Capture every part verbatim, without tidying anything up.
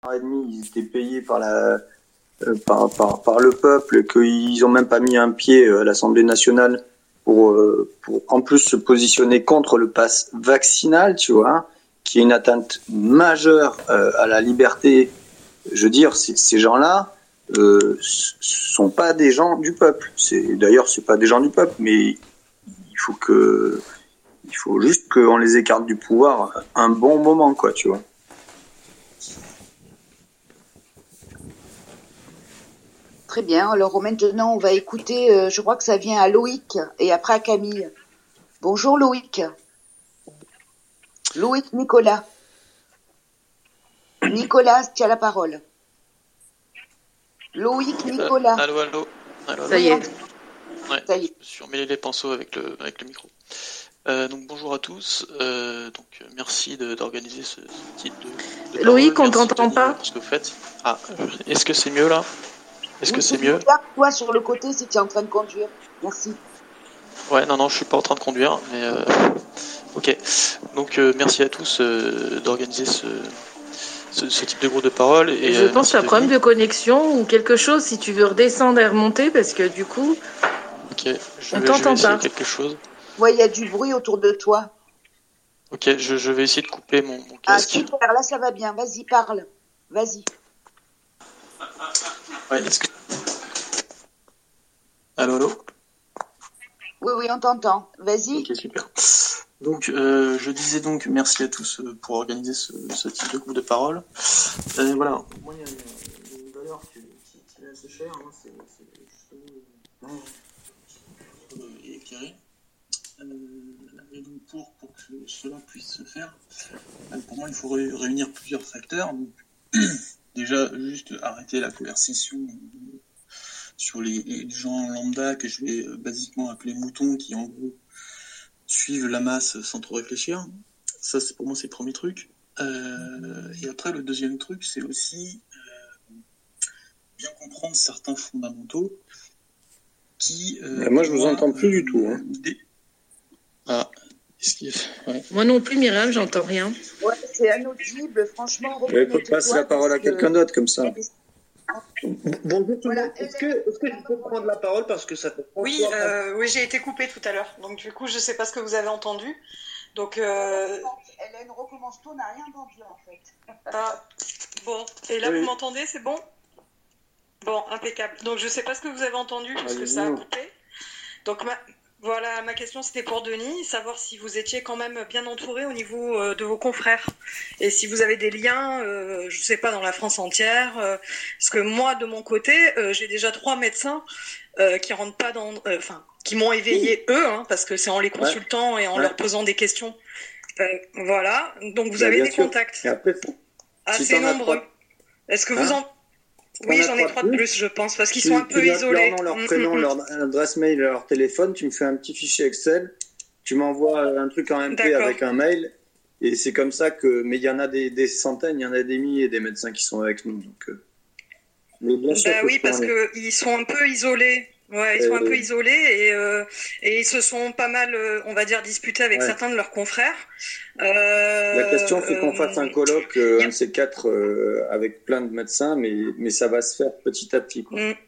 et demi, ils étaient payés par la euh, par, par par le peuple, qu'ils ont même pas mis un pied à l'Assemblée nationale pour euh, pour en plus se positionner contre le pass vaccinal, tu vois, qui est une atteinte majeure euh, à la liberté. Je veux dire, c- ces gens-là euh, sont pas des gens du peuple. C'est d'ailleurs c'est pas des gens du peuple, mais il faut que il faut juste qu'on les écarte du pouvoir un bon moment, quoi, tu vois. Très bien. Alors maintenant, on va écouter, euh, je crois que ça vient à Loïc et après à Camille. Bonjour Loïc. Loïc Nicolas. Nicolas, tu as la parole. Loïc Nicolas. Euh, allô, allô. allô, allô. Ça y est. Ouais, Ça y est. je me suis emmêlé les pinceaux avec le, avec le micro. Euh, donc bonjour à tous. Euh, donc merci de, d'organiser ce, ce type de, de Loïc, parole. on Merci, t'entend Denis, pas. pour ce que vous faites. Ah, est-ce que c'est mieux là? Est-ce que Oui, c'est mieux? Regarde-toi sur le côté si tu es en train de conduire. Merci. Ouais, non, non, je suis pas en train de conduire, mais euh, ok. Donc euh, merci à tous euh, d'organiser ce, ce, ce type de groupe de parole. Et, Je euh, pense que tu as un merci, problème Denis. de connexion ou quelque chose si tu veux redescendre et remonter parce que du coup, Ok, je on vais, je vais t'entend essayer pas. quelque chose. Ouais, il y a du bruit autour de toi. Ok, je, je vais essayer de couper mon, mon Ah, casque. super, là ça va bien. Vas-y, parle. Vas-y. Ouais, est-ce que... Allô, allô? Oui, oui, on t'entend. Vas-y. Ok, super. Donc, euh, je disais donc merci à tous euh, pour organiser ce, ce type de groupe de parole. Euh, voilà, moi il y a une, il y a une valeur qui, qui, qui m'est assez chère, hein, c'est, c'est justement euh, euh, éclairer. Euh, et donc pour, pour que cela puisse se faire, euh, pour moi il faut ré- réunir plusieurs facteurs. Donc, déjà, juste arrêter la conversation euh, sur les, les gens lambda que je vais euh, basiquement appeler moutons, qui en gros suivent la masse sans trop réfléchir. Ça, c'est pour moi, c'est le premier truc. Euh, et après, le deuxième truc, c'est aussi euh, bien comprendre certains fondamentaux qui... Euh, Moi, je vous moi, entends plus euh, du tout. Hein. Des... Ah, est-ce qu'il... ouais. Moi non plus, Myriam, j'entends rien. Ouais, c'est inaudible. Franchement, Il faut reconnecte-toi. passer la parole à parce que- quelqu'un d'autre, comme ça. Bonjour tout le Voilà, monde. Est-ce que, est-ce que je peux prendre la parole parce que ça fait Oui, euh, oui, j'ai été coupée tout à l'heure, donc du coup, je sais pas ce que vous avez entendu. Donc, euh... Hélène, recommence tout, on n'a rien entendu en fait. ah, bon, et là Oui. vous m'entendez, c'est bon? Bon, impeccable. Donc je sais pas ce que vous avez entendu parce que ça a coupé. Donc ma... voilà, ma question c'était pour Denis, savoir si vous étiez quand même bien entouré au niveau euh, de vos confrères et si vous avez des liens, euh, je sais pas, dans la France entière. Euh, parce que moi, de mon côté, euh, j'ai déjà trois médecins euh, qui rentrent pas dans, enfin, euh, qui m'ont éveillé eux, hein, parce que c'est en les consultant ouais. et en ouais. leur posant des questions. Euh, voilà. Donc vous bah, avez des sûr. contacts. Et après, assez si nombreux. Trois... Est-ce que hein vous en oui, j'en ai trois de plus, je pense, parce qu'ils tu, sont un peu tu notes isolés. Leur nom, leur prénom, leur adresse mail, leur téléphone, tu me fais un petit fichier Excel, tu m'envoies un truc en M P D'accord. avec un mail, et c'est comme ça que... Mais il y en a des, des centaines, il y en a des milliers des médecins qui sont avec nous. Donc, euh... Mais bien sûr bah oui, parce qu'ils sont un peu isolés. Ouais, ils sont euh... un peu isolés et, euh, et ils se sont pas mal, euh, on va dire, disputés avec ouais. certains de leurs confrères. Euh, La question, c'est qu'on fasse un colloque, euh, un de ces quatre, euh, avec plein de médecins, mais, mais ça va se faire petit à petit. Quoi. Mm.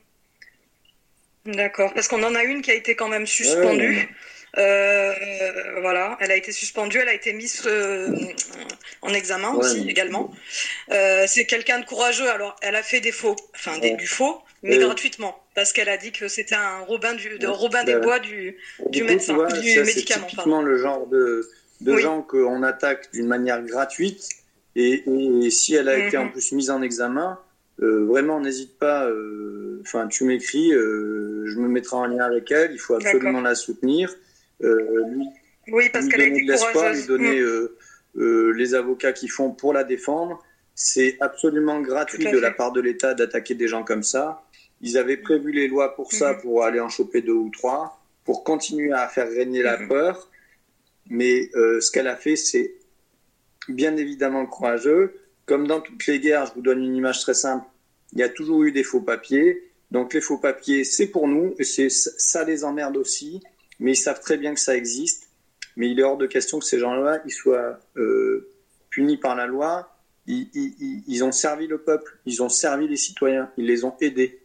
D'accord, parce qu'on en a une qui a été quand même suspendue. Ouais, Euh, voilà, elle a été suspendue, elle a été mise euh, en examen ouais, aussi mais... également. Euh, c'est quelqu'un de courageux. Alors, elle a fait des faux, enfin ouais. des, du faux, mais Et gratuitement, parce qu'elle a dit que c'était un Robin du, de ouais. Robin des Bois du, du coup, médecin, vois, du ça, médicament. C'est typiquement pardon. le genre de, de oui. gens qu'on attaque d'une manière gratuite. Et, et, et si elle a mm-hmm. été en plus mise en examen, euh, vraiment n'hésite pas. Enfin, euh, tu m'écris, euh, je me mettrai en lien avec elle. Il faut absolument D'accord. la soutenir. Euh, lui, oui, parce lui qu'elle a été de l'espoir, courageuse. lui donner mmh. euh, euh, les avocats qui font pour la défendre. C'est absolument gratuit de la part de l'État d'attaquer des gens comme ça. Ils avaient prévu les lois pour ça, mmh. pour aller en choper deux ou trois, pour continuer à faire régner mmh. la peur. Mais euh, ce qu'elle a fait, c'est bien évidemment courageux. Comme dans toutes les guerres, je vous donne une image très simple, il y a toujours eu des faux papiers. Donc les faux papiers, c'est pour nous, et c'est, ça les emmerde aussi. Mais ils savent très bien que ça existe. Mais il est hors de question que ces gens-là ils soient euh, punis par la loi. ils, ils, ils ont servi le peuple, ils ont servi les citoyens, ils les ont aidés.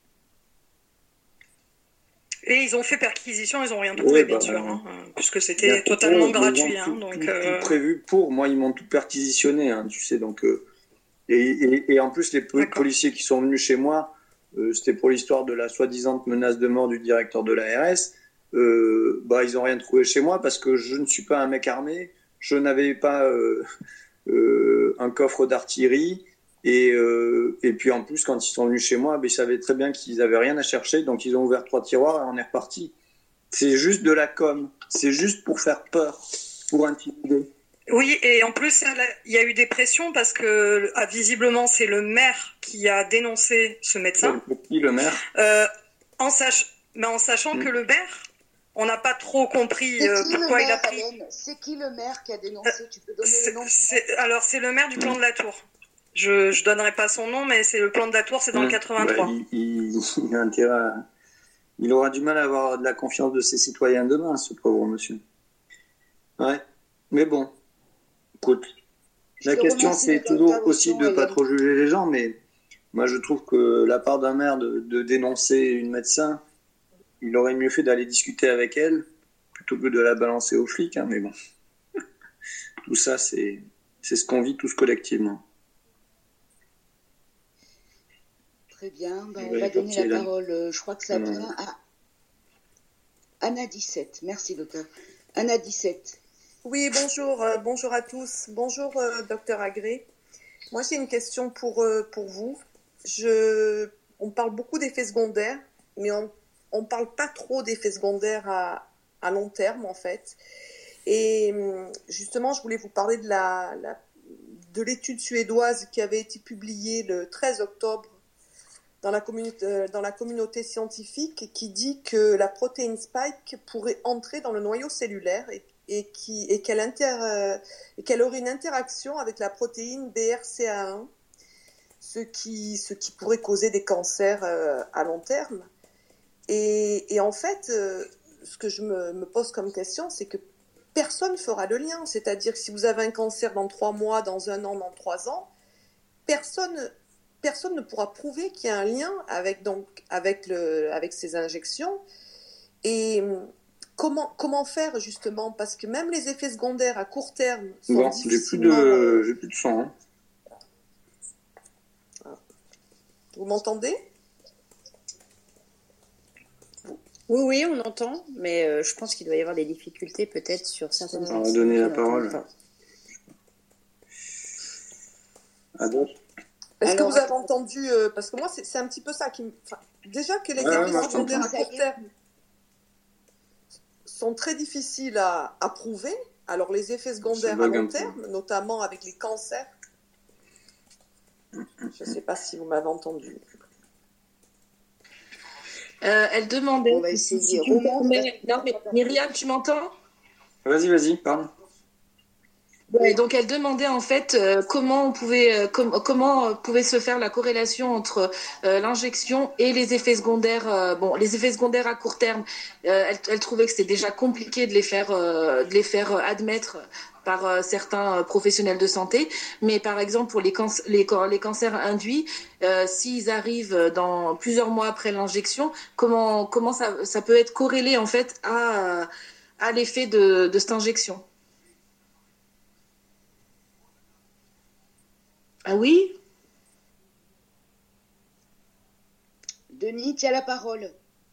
Et ils ont fait perquisition, ils n'ont rien trouvé, Ouais, bien bah, sûr, euh, hein, puisque c'était Bien, totalement ils gratuit. ont Hein, tout, donc, tout, euh, tout prévu pour. Moi, ils m'ont tout perquisitionné, hein, tu sais. Donc, euh, et, et, et en plus, les po- D'accord. policiers qui sont venus chez moi, euh, c'était pour l'histoire de la soi-disant menace de mort du directeur de l'A R S. Euh, bah, ils n'ont rien trouvé chez moi parce que je ne suis pas un mec armé. Je n'avais pas euh, euh, un coffre d'artillerie. Et, euh, et puis en plus, quand ils sont venus chez moi, bah, ils savaient très bien qu'ils n'avaient rien à chercher. Donc, ils ont ouvert trois tiroirs et on est reparti. C'est juste de la com. C'est juste pour faire peur, pour intimider. Oui, et en plus, il y a eu des pressions parce que ah, visiblement, c'est le maire qui a dénoncé ce médecin. Qui, le maire euh, en, sach... Mais en sachant Mm. que le maire, on n'a pas trop compris C'est euh, qui le pourquoi il a maire, pris. Hélène? C'est qui le maire qui a dénoncé? Tu peux donner C'est- le nom? c'est- Alors, c'est le maire du plan de la Tour. Je je donnerai pas son nom, mais c'est le plan de la Tour, c'est dans Mm. le quatre-vingt-trois. Bah, il, il, il a intérêt à... Il aura du mal à avoir de la confiance de ses citoyens demain, ce pauvre monsieur. Ouais. Mais bon, écoute, Je la te question remercie c'est de toujours l'intervention, aussi de pas Hélène. trop juger les gens, mais moi je trouve que la part d'un maire de, de dénoncer une médecin, il aurait mieux fait d'aller discuter avec elle plutôt que de la balancer aux flics, hein, mais bon. Tout ça, c'est c'est ce qu'on vit tous collectivement. Très bien. Ben, Oui, on va donner parti, la Hélène. parole. euh, Je crois que ça Mm. vient à Anna dix-sept. Merci, docteur. Anna dix-sept. Oui, bonjour, euh, bonjour à tous. Bonjour, euh, docteur Agré. Moi, j'ai une question pour, euh, pour vous. Je, on parle beaucoup d'effets secondaires, mais on ne parle pas trop d'effets secondaires à, à long terme, en fait. Et hum, justement, je voulais vous parler de la, la- de l'étude suédoise qui avait été publiée le treize octobre dans la, communi- euh, dans la communauté scientifique, qui dit que la protéine spike pourrait entrer dans le noyau cellulaire et, et qui, et qu'elle, inter- euh, et qu'elle aurait une interaction avec la protéine B R C A un, ce qui, ce qui pourrait causer des cancers euh, à long terme. Et, et en fait, euh, ce que je me, me pose comme question, c'est que personne ne fera le lien. C'est-à-dire que si vous avez un cancer dans trois mois, dans un an, dans trois ans, personne, personne ne pourra prouver qu'il y a un lien avec, donc, avec, le, avec ces injections. Et comment, comment faire justement? Parce que même les effets secondaires à court terme sont Bon, j'ai plus difficilement... de, euh, j'ai plus de son. Hein. Vous m'entendez? Oui, oui, on entend, mais euh, je pense qu'il doit y avoir des difficultés peut-être sur certaines On va personnes donner qui la n'entendent parole. pas. À d'autres. Est-ce Alors, que vous avez entendu, euh, parce que moi c'est c'est un petit peu ça qui me... enfin, déjà que les Ouais, effets moi, je secondaires à t'entends. court terme sont très difficiles à, à prouver, alors les effets secondaires à bug un long peu. terme, notamment avec les cancers, je ne sais pas si vous m'avez entendu. Euh, elle demandait. On va si- si essayer. tu me Roman, permets- Non, mais Myriam, tu m'entends? Vas-y, vas-y, parle. Ouais, donc elle demandait en fait euh, comment on pouvait euh, com- comment euh, pouvait se faire la corrélation entre euh, l'injection et les effets secondaires. euh, bon, les effets secondaires à court terme, euh, elle, elle trouvait que c'était déjà compliqué de les faire euh, de les faire euh, admettre par euh, certains euh, professionnels de santé, mais par exemple pour les, canc- les, can- les cancers induits, euh, s'ils arrivent dans plusieurs mois après l'injection, comment comment ça, ça peut être corrélé en fait à à l'effet de, de cette injection. Ah oui? Denis, tu as la parole.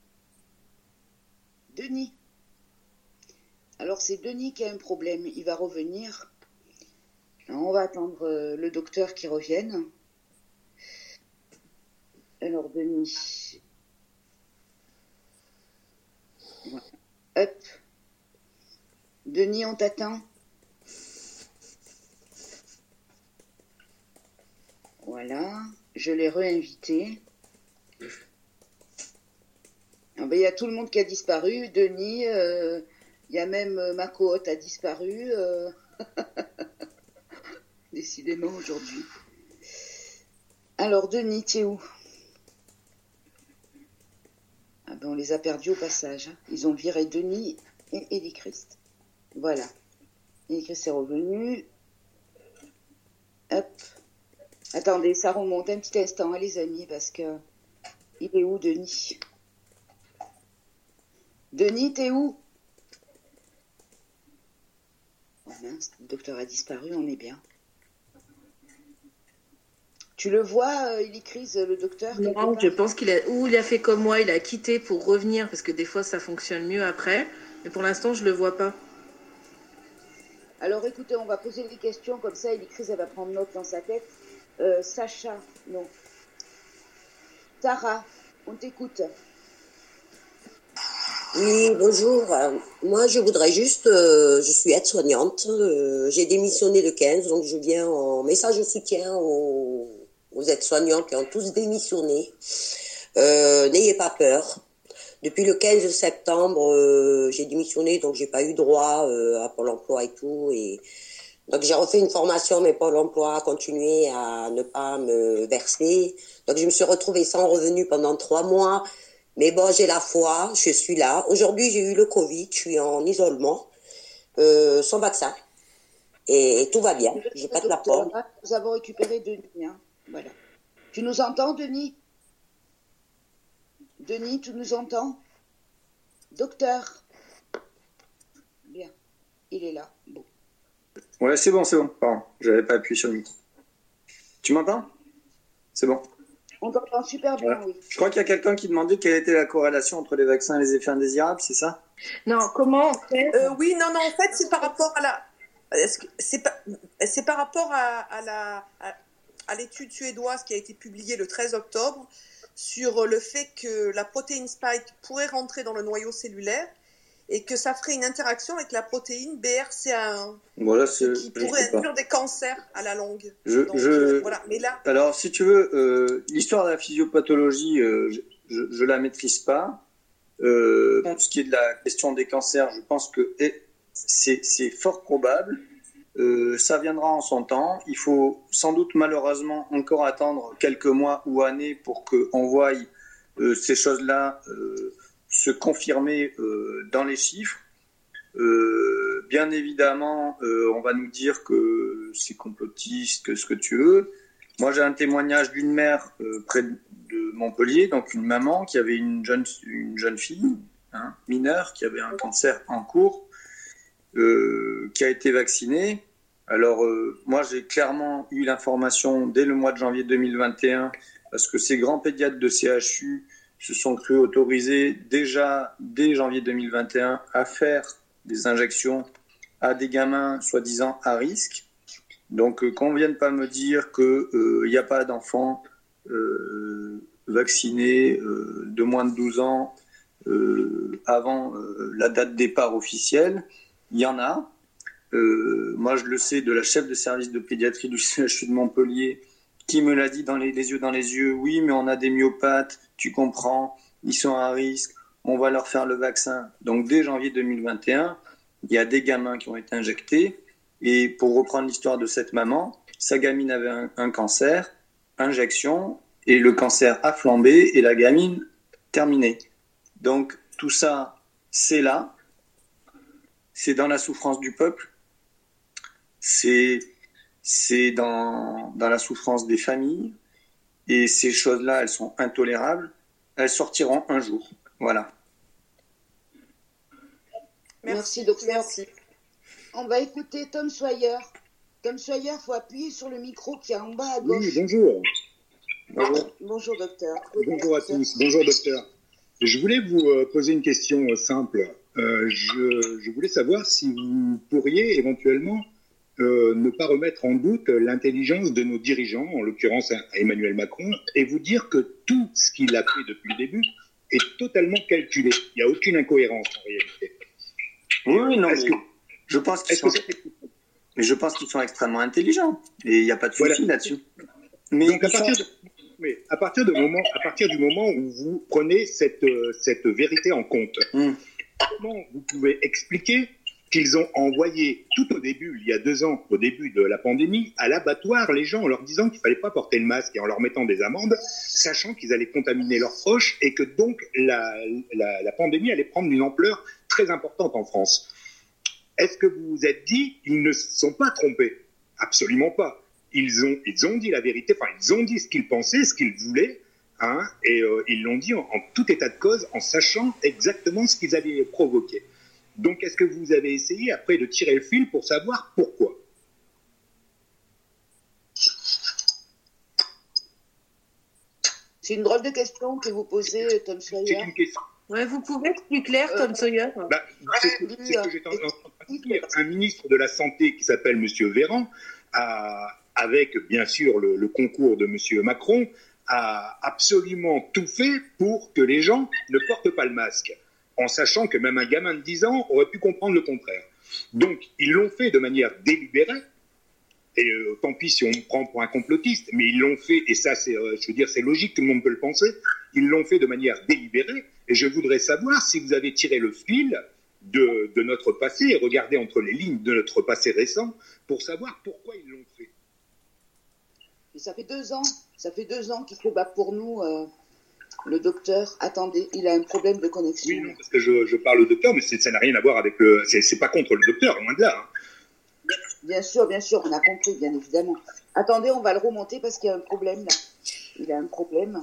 Denis. Alors, c'est Denis qui a un problème. Il va revenir. Alors, on va attendre euh, le docteur qui revienne. Alors, Denis. Voilà. Hop. Denis, on t'attend. Voilà, je l'ai réinvité. Ah ben, il y a tout le monde qui a disparu. Denis, euh, il y a même euh, ma cohorte a disparu. euh. Décidément aujourd'hui. Alors, Denis, tu es où? Ah ben, on les a perdus au passage. Hein. Ils ont viré Denis et Elie Christ. Voilà. Elie Christ est revenu. Hop. Attendez, ça remonte un petit instant, hein, les amis, parce que... Il est où, Denis? Denis, t'es où? Oh mince, le docteur a disparu, on est bien. Tu le vois, euh, il crise le docteur? Non, je pense qu'il a... Ou il a fait comme moi, il a quitté pour revenir, parce que des fois, ça fonctionne mieux après. Mais pour l'instant, je le vois pas. Alors, écoutez, on va poser des questions, comme ça, Elicrise, elle va prendre note dans sa tête. Euh, Sacha, non. Tara, on t'écoute. Oui, bonjour. Euh, moi, je voudrais juste, euh, je suis aide-soignante. Euh, j'ai démissionné le quinze, donc je viens en message de soutien aux, aux aides-soignants qui ont tous démissionné. Euh, n'ayez pas peur. Depuis le quinze septembre, euh, j'ai démissionné, donc j'ai pas eu droit euh, à Pôle emploi et tout. Et donc j'ai refait une formation, mais Pôle emploi a continué à ne pas me verser. Donc je me suis retrouvée sans revenu pendant trois mois. Mais bon, j'ai la foi, je suis là. Aujourd'hui, j'ai eu le Covid, je suis en isolement, euh, sans vaccin. Et, et tout va bien, je pète la forme. Nous avons récupéré Denis. Hein. Voilà. Tu nous entends, Denis? Denis, tu nous entends? Docteur? Bien, il est là. Bon. Ouais, c'est bon, c'est bon. Pardon, j'avais pas appuyé sur le micro. Tu m'entends? C'est bon. On t'entend super bien, voilà. Oui. Je crois qu'il y a quelqu'un qui demandait quelle était la corrélation entre les vaccins et les effets indésirables, c'est ça? Non, comment en fait euh, Oui, non, non, en fait, c'est par rapport à la... C'est par... c'est par rapport à, à la... à... à l'étude suédoise qui a été publiée le treize octobre sur le fait que la protéine spike pourrait rentrer dans le noyau cellulaire et que ça ferait une interaction avec la protéine B R C A un, voilà, ce qui pourrait induire des cancers à la longue. Je, Donc, je... euh, voilà. Mais là... Alors, si tu veux, euh, l'histoire de la physiopathologie, euh, je ne la maîtrise pas. Euh, pour ce qui est de la question des cancers, je pense que c'est fort probable. Euh, ça viendra en son temps. Il faut sans doute malheureusement encore attendre quelques mois ou années pour qu'on voie euh, ces choses-là euh, se confirmer euh, dans les chiffres. Euh, bien évidemment, euh, on va nous dire que c'est complotiste, que ce que tu veux. Moi, j'ai un témoignage d'une mère euh, près de Montpellier, donc une maman qui avait une jeune, une jeune fille hein, mineure qui avait un cancer en cours. Euh, qui a été vacciné. Alors, euh, moi, j'ai clairement eu l'information dès le mois de janvier deux mille vingt et un, parce que ces grands pédiatres de C H U se sont crus autorisés déjà dès janvier deux mille vingt et un à faire des injections à des gamins soi-disant à risque. Donc, euh, qu'on ne vienne pas me dire qu'il n'y euh, a pas d'enfants euh, vaccinés euh, de moins de douze ans euh, avant euh, la date de départ officielle. Il y en a. Euh, moi, je le sais de la chef de service de pédiatrie du C H U de Montpellier qui me l'a dit dans les, les yeux dans les yeux. Oui, mais on a des myopathes, tu comprends, ils sont à risque, on va leur faire le vaccin. Donc, dès janvier deux mille vingt et un, il y a des gamins qui ont été injectés. Et pour reprendre l'histoire de cette maman, sa gamine avait un, un cancer, injection, et le cancer a flambé et la gamine terminée. Donc, tout ça, c'est là. C'est dans la souffrance du peuple, c'est c'est dans, dans la souffrance des familles, et ces choses-là, elles sont intolérables, elles sortiront un jour. Voilà. Merci, docteur. Merci. On va écouter Tom Sawyer. Tom Sawyer, il faut appuyer sur le micro qui est en bas à gauche. Oui, bonjour. Bonjour, bonjour docteur. Bonjour à tous. Bonjour, docteur. Je voulais vous poser une question simple. Euh, je, je voulais savoir si vous pourriez éventuellement euh, ne pas remettre en doute l'intelligence de nos dirigeants, en l'occurrence Emmanuel Macron, et vous dire que tout ce qu'il a fait depuis le début est totalement calculé. Il n'y a aucune incohérence en réalité. Oui, oui, non, mais que, je pense qu'ils sont, mais je pense qu'ils sont extrêmement intelligents, et il n'y a pas de souci voilà. là-dessus. Mais donc à partir, sont... de, mais à partir de moment, à partir du moment où vous prenez cette cette vérité en compte. Hum. Comment vous pouvez expliquer qu'ils ont envoyé tout au début, il y a deux ans, au début de la pandémie, à l'abattoir les gens en leur disant qu'il ne fallait pas porter le masque et en leur mettant des amendes, sachant qu'ils allaient contaminer leurs proches et que donc la, la, la pandémie allait prendre une ampleur très importante en France. Est-ce que vous vous êtes dit, ils ne se sont pas trompés? Absolument pas. ils ont, ils ont dit la vérité, enfin, ils ont dit ce qu'ils pensaient, ce qu'ils voulaient, hein, et euh, ils l'ont dit en, en tout état de cause, en sachant exactement ce qu'ils avaient provoqué. Donc, est-ce que vous avez essayé, après, de tirer le fil pour savoir pourquoi ? C'est une drôle de question que vous posez, Tom Sawyer. C'est une question. Ouais, vous pouvez être plus clair, Euh, Tom Sawyer. Bah, c'est ce que, c'est ce que j'étais en train de dire. Un ministre de la Santé qui s'appelle Monsieur Véran, a, avec bien sûr le, le concours de Monsieur Macron, a absolument tout fait pour que les gens ne portent pas le masque, en sachant que même un gamin de dix ans aurait pu comprendre le contraire. Donc, ils l'ont fait de manière délibérée, et euh, tant pis si on me prend pour un complotiste, mais ils l'ont fait, et ça, c'est, euh, je veux dire, c'est logique, tout le monde peut le penser, ils l'ont fait de manière délibérée, et je voudrais savoir si vous avez tiré le fil de, de notre passé, et regardé entre les lignes de notre passé récent, pour savoir pourquoi ils l'ont fait. Et ça fait deux ans, ça fait deux ans qu'il se bat pour nous, euh, le docteur. Attendez, il a un problème de connexion. Oui, non, parce que je, je parle au docteur, mais c'est, ça n'a rien à voir avec le... C'est, c'est pas contre le docteur, loin de là. Hein. Bien sûr, bien sûr, on a compris, bien évidemment. Attendez, on va le remonter parce qu'il y a un problème là. Il a un problème.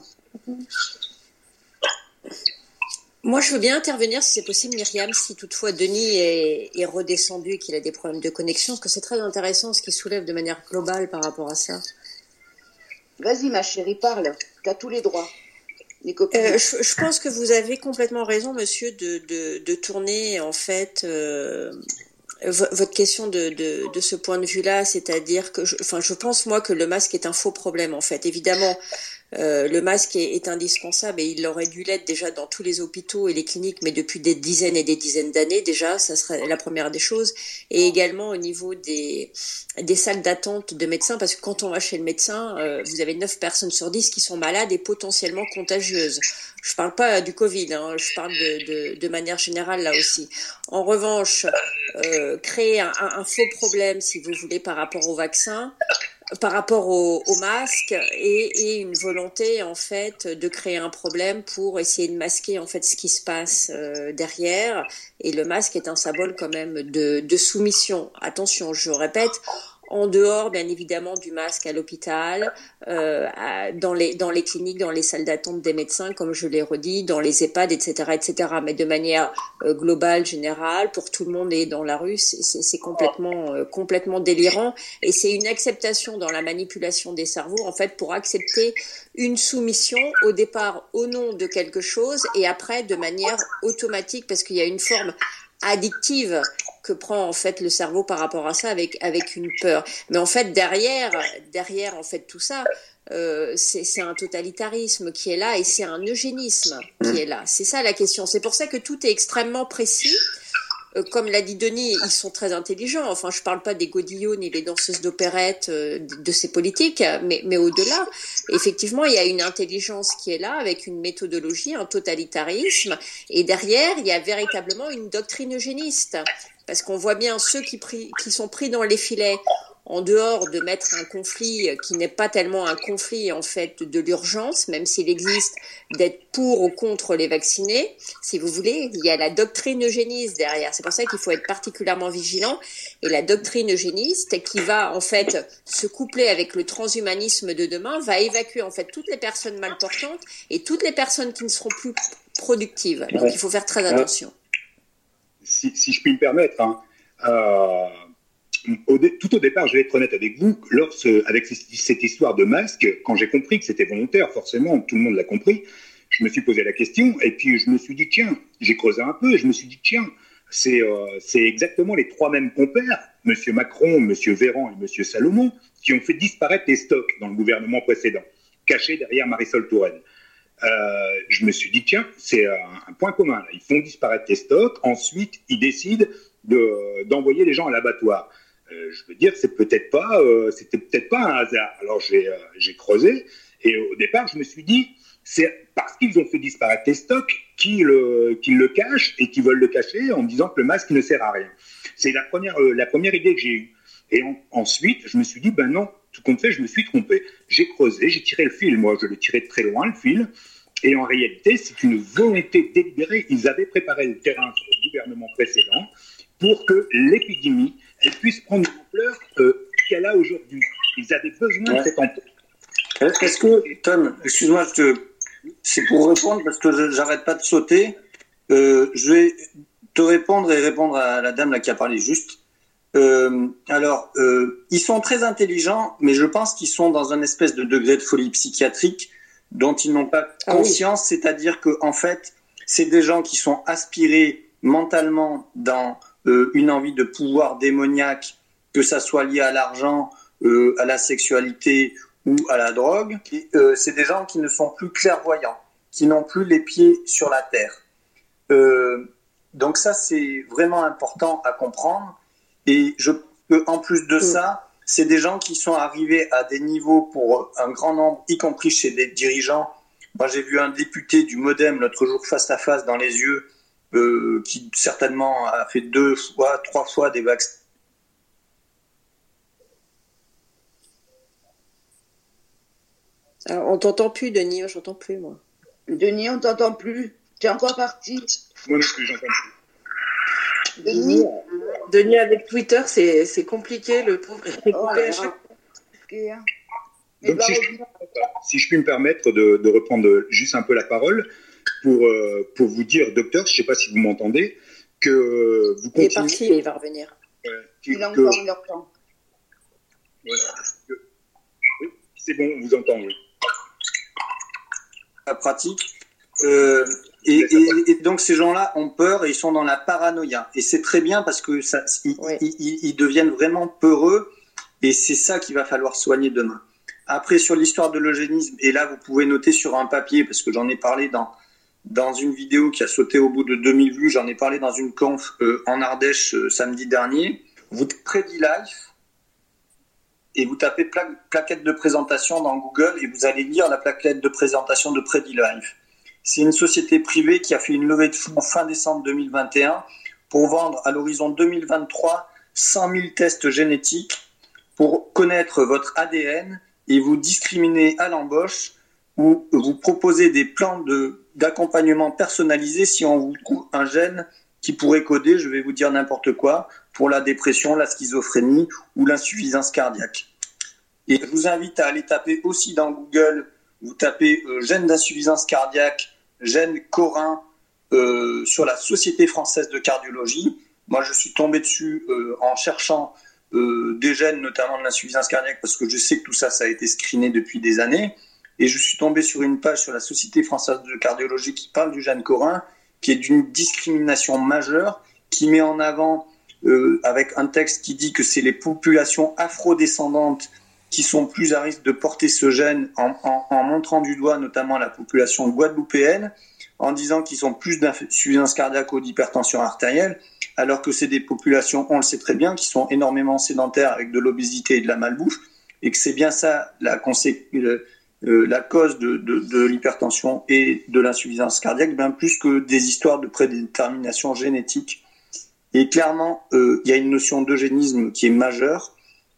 Moi, je veux bien intervenir si c'est possible, Myriam, si toutefois Denis est, est redescendu et qu'il a des problèmes de connexion, parce que c'est très intéressant ce qu'il soulève de manière globale par rapport à ça. Vas-y, ma chérie, parle. T'as tous les droits. Les copines. Euh, je, je pense que vous avez complètement raison, monsieur, de, de, de tourner, en fait, euh, votre question de, de, de ce point de vue-là, c'est-à-dire que, je, enfin, je pense, moi, que le masque est un faux problème, en fait. Évidemment, Euh, le masque est, est indispensable et il aurait dû l'être déjà dans tous les hôpitaux et les cliniques, mais depuis des dizaines et des dizaines d'années déjà, ça serait la première des choses. Et également au niveau des, des salles d'attente de médecins, parce que quand on va chez le médecin, euh, vous avez neuf personnes sur dix qui sont malades et potentiellement contagieuses. Je parle pas du Covid, hein, je parle de, de, de manière générale là aussi. En revanche, euh, créer un, un, un faux problème, si vous voulez, par rapport au vaccin, par rapport au, au masque et, et une volonté en fait de créer un problème pour essayer de masquer en fait ce qui se passe euh, derrière. Et le masque est un symbole quand même de, de soumission. Attention, je répète, en dehors bien évidemment du masque à l'hôpital, euh, à, dans les dans les cliniques, dans les salles d'attente des médecins, comme je l'ai redit, dans les EHPAD, et cetera, et cetera. Mais de manière euh, globale, générale, pour tout le monde et dans la rue, c'est, c'est, c'est complètement euh, complètement délirant. Et c'est une acceptation dans la manipulation des cerveaux, en fait, pour accepter une soumission au départ au nom de quelque chose et après de manière automatique, parce qu'il y a une forme addictive que prend en fait le cerveau par rapport à ça avec avec une peur. Mais en fait derrière derrière en fait tout ça euh, c'est c'est un totalitarisme qui est là et c'est un eugénisme qui est là. C'est ça la question. C'est pour ça que tout est extrêmement précis. Euh, comme l'a dit Denis, ils sont très intelligents. Enfin, je parle pas des godillots ni des danseuses d'opérette euh, de, de ces politiques, mais, mais au-delà, effectivement, il y a une intelligence qui est là, avec une méthodologie, un totalitarisme, et derrière, il y a véritablement une doctrine eugéniste. Parce qu'on voit bien ceux qui, pris, qui sont pris dans les filets, en dehors de mettre un conflit qui n'est pas tellement un conflit en fait de l'urgence, même s'il existe d'être pour ou contre les vaccinés, si vous voulez, il y a la doctrine eugéniste derrière. C'est pour ça qu'il faut être particulièrement vigilant. Et la doctrine eugéniste qui va en fait se coupler avec le transhumanisme de demain va évacuer en fait toutes les personnes mal portantes et toutes les personnes qui ne seront plus productives. Donc il faut faire très attention. Si, si je puis me permettre, hein, euh... Au dé, tout au départ, je vais être honnête avec vous, lorsque, avec cette histoire de masque, quand j'ai compris que c'était volontaire, forcément, tout le monde l'a compris, je me suis posé la question, et puis je me suis dit, tiens, j'ai creusé un peu, et je me suis dit, tiens, c'est, euh, c'est exactement les trois mêmes compères, M. Macron, M. Véran et M. Salomon, qui ont fait disparaître les stocks dans le gouvernement précédent, cachés derrière Marisol Touraine. Euh, je me suis dit, tiens, c'est un, un point commun, là. Ils font disparaître les stocks, ensuite, ils décident de, d'envoyer les gens à l'abattoir. Euh, je veux dire, c'est peut-être pas, euh, c'était peut-être pas un hasard. Alors j'ai, euh, j'ai creusé et au départ, je me suis dit, c'est parce qu'ils ont fait disparaître les stocks qu'ils, euh, qu'ils le cachent et qu'ils veulent le cacher en disant que le masque ne sert à rien. C'est la première, euh, la première idée que j'ai eue. Et en, ensuite, je me suis dit, ben non, tout compte fait, je me suis trompé. J'ai creusé, j'ai tiré le fil. Moi, je l'ai tiré de très loin, le fil. Et en réalité, c'est une volonté délibérée. Ils avaient préparé le terrain sur le gouvernement précédent pour que l'épidémie elle puisse prendre l'ampleur euh, qu'elle a aujourd'hui. Ils avaient besoin ouais. de cette enquête. Est-ce que, Tom, excuse-moi, je te... c'est pour répondre parce que je, j'arrête pas de sauter. Euh, je vais te répondre et répondre à la dame là qui a parlé juste. Euh, alors, euh, ils sont très intelligents, mais je pense qu'ils sont dans un espèce de degré de folie psychiatrique dont ils n'ont pas conscience. Ah oui. C'est-à-dire que, en fait, c'est des gens qui sont aspirés mentalement dans euh, une envie de pouvoir démoniaque, que ça soit lié à l'argent, euh, à la sexualité ou à la drogue. Et, euh, c'est des gens qui ne sont plus clairvoyants, qui n'ont plus les pieds sur la terre. Euh, donc ça, c'est vraiment important à comprendre. Et je, euh, en plus de ça, c'est des gens qui sont arrivés à des niveaux pour un grand nombre, y compris chez des dirigeants. Moi, j'ai vu un député du Modem l'autre jour face à face dans les yeux, euh, qui certainement a fait deux fois, trois fois des vaccins. Alors, on t'entend plus, Denis, j'entends plus, moi. Denis, on t'entend plus. Tu es encore parti. Moi non plus, j'entends plus. Denis, Denis avec Twitter, c'est, c'est compliqué, le pauvre. Il est Oh coupé là à chaque... là. Donc, si je, si je puis me permettre de, de reprendre juste un peu la parole pour, euh, pour vous dire, docteur, je ne sais pas si vous m'entendez, que vous continuez... Il est parti, il va revenir. Euh, que, il que, entend, il entend. Ouais, que, oui, c'est bon, on vous entend, oui. La pratique. Euh, et, et, et donc ces gens-là ont peur et ils sont dans la paranoïa. Et c'est très bien parce que ça, ils, oui. ils, ils, ils deviennent vraiment peureux et c'est ça qu'il va falloir soigner demain. Après, sur l'histoire de l'eugénisme, et là vous pouvez noter sur un papier, parce que j'en ai parlé dans, dans une vidéo qui a sauté au bout de deux mille vues, j'en ai parlé dans une conf euh, en Ardèche euh, samedi dernier. Vous Predi Life et vous tapez pla- plaquette de présentation dans Google et vous allez lire la plaquette de présentation de Predi Life. C'est une société privée qui a fait une levée de fonds fin décembre deux mille vingt et un pour vendre à l'horizon deux mille vingt-trois cent mille tests génétiques pour connaître votre A D N et vous discriminer à l'embauche ou vous proposer des plans de, d'accompagnement personnalisés si on vous trouve un gène qui pourrait coder, je vais vous dire n'importe quoi, pour la dépression, la schizophrénie ou l'insuffisance cardiaque. Et je vous invite à aller taper aussi dans Google, vous tapez euh, gène d'insuffisance cardiaque, gène Corin euh, sur la Société française de cardiologie. Moi, je suis tombé dessus euh, en cherchant euh, des gènes, notamment de l'insuffisance cardiaque, parce que je sais que tout ça, ça a été screené depuis des années. Et je suis tombé sur une page sur la Société française de cardiologie qui parle du gène Corin, qui est d'une discrimination majeure, qui met en avant, euh, avec un texte qui dit que c'est les populations afrodescendantes qui sont plus à risque de porter ce gène, en, en, en montrant du doigt notamment la population guadeloupéenne, en disant qu'ils sont plus d'insuffisance cardiaque ou d'hypertension artérielle, alors que c'est des populations, on le sait très bien, qui sont énormément sédentaires avec de l'obésité et de la malbouffe, et que c'est bien ça la, consé- le, euh, la cause de, de, de l'hypertension et de l'insuffisance cardiaque, bien plus que des histoires de prédétermination génétique. Et clairement, euh, il y a une notion d'eugénisme qui est majeure,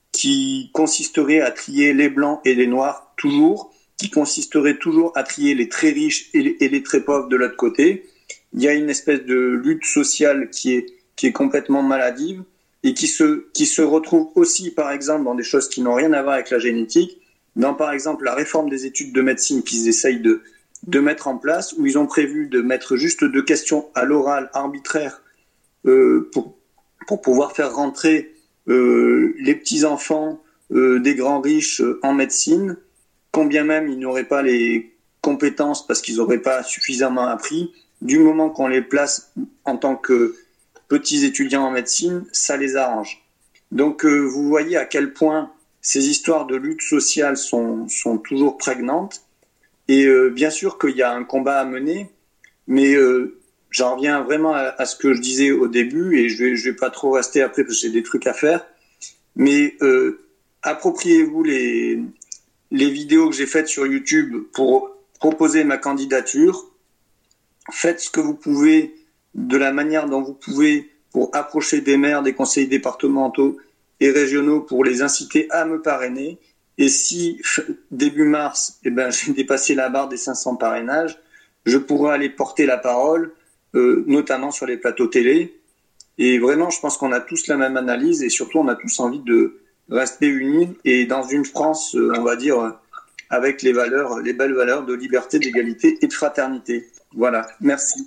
qui consisterait à trier les blancs et les noirs toujours, qui consisterait toujours à trier les très riches et les, et les très pauvres de l'autre côté. Il y a une espèce de lutte sociale qui est, qui est complètement maladive et qui se, qui se retrouve aussi, par exemple, dans des choses qui n'ont rien à voir avec la génétique, dans, par exemple, la réforme des études de médecine qu'ils essayent de, de mettre en place, où ils ont prévu de mettre juste deux questions à l'oral arbitraire euh, pour, pour pouvoir faire rentrer Euh, les petits-enfants euh, des grands riches euh, en médecine, combien même ils n'auraient pas les compétences parce qu'ils n'auraient pas suffisamment appris, du moment qu'on les place en tant que petits étudiants en médecine, ça les arrange. Donc euh, vous voyez à quel point ces histoires de lutte sociale sont, sont toujours prégnantes, et euh, bien sûr qu'il y a un combat à mener, mais euh, j'en reviens vraiment à, à ce que je disais au début, et je vais, je vais pas trop rester après parce que j'ai des trucs à faire. Mais euh, appropriez-vous les, les vidéos que j'ai faites sur YouTube pour proposer ma candidature. Faites ce que vous pouvez de la manière dont vous pouvez pour approcher des maires, des conseils départementaux et régionaux pour les inciter à me parrainer. Et si début mars, eh ben, j'ai dépassé la barre des cinq cents parrainages, je pourrai aller porter la parole, Euh, notamment sur les plateaux télé. Et vraiment, je pense qu'on a tous la même analyse et surtout, on a tous envie de rester unis et dans une France, euh, on va dire, euh, avec les valeurs, les belles valeurs de liberté, d'égalité et de fraternité. Voilà, merci.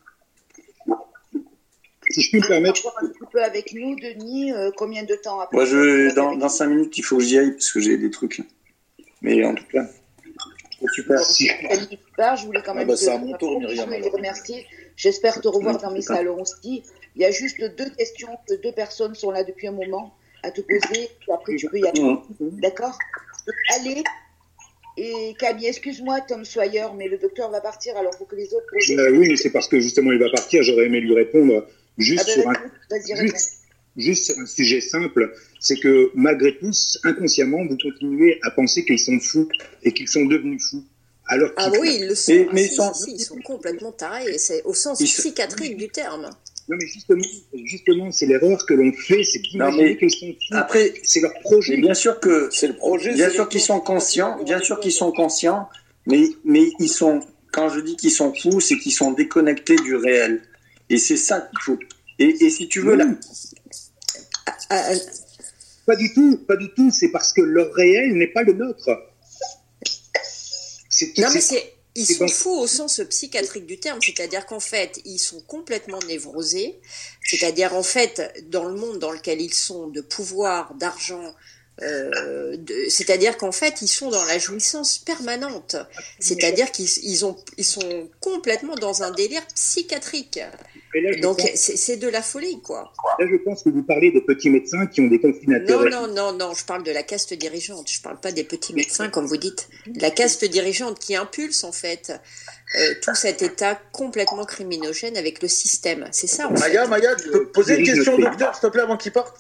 Si je puis me permettre. Un petit peu avec nous, Denis, euh, combien de temps après? Moi, je, dans, dans cinq minutes, il faut que j'y aille parce que j'ai des trucs. Mais en tout cas, super. Si. Super, je voulais quand même ah bah, te, c'est à mon tour, Myriam, te remercier. J'espère te revoir dans mes salons aussi. Il y a juste deux questions que deux personnes sont là depuis un moment à te poser. Et après, tu peux y aller. D'accord? Allez. Et Camille, excuse-moi, Tom Sawyer, mais le docteur va partir, alors faut que les autres... Euh, oui, mais c'est parce que justement il va partir, j'aurais aimé lui répondre juste, ah ben, sur, un, juste, juste sur un sujet simple, c'est que malgré tout, inconsciemment, vous continuez à penser qu'ils sont fous et qu'ils sont devenus fous. Alors ah oui, ils le sont, et, ah, mais si, ils, sont... Si, si, ils sont complètement tarés, c'est au sens ils psychiatrique du terme. Non mais justement, justement c'est l'erreur que l'on fait, c'est d'imaginer qu'ils sont fous. Après, c'est leur projet. Mais bien sûr que c'est le projet. Bien sûr qu'ils sont conscients, bien sûr qu'ils sont conscients, mais mais ils sont. Quand je dis qu'ils sont fous, c'est qu'ils sont déconnectés du réel. Et c'est ça qu'il faut. Et, et si tu veux oui. là. Ah, pas du tout, pas du tout. C'est parce que leur réel n'est pas le nôtre. C'est, non mais c'est. Ils sont bon. fous au sens psychiatrique du terme, c'est-à-dire qu'en fait, ils sont complètement névrosés, c'est-à-dire en fait, dans le monde dans lequel ils sont, de pouvoir, d'argent, euh, de, c'est-à-dire qu'en fait, ils sont dans la jouissance permanente, c'est-à-dire qu'ils ils ont, ils sont complètement dans un délire psychiatrique. Là, donc pense, c'est, c'est de la folie, quoi. Là, je pense que vous parlez des petits médecins qui ont des confinateurs. Non, non, non, non, je parle de la caste dirigeante. Je parle pas des petits médecins, comme vous dites. La caste dirigeante qui impulse, en fait, euh, tout cet état complètement criminogène avec le système. C'est ça, en fait. Maya, Maya, tu peux poser une question au docteur, s'il te plaît, avant qu'il parte?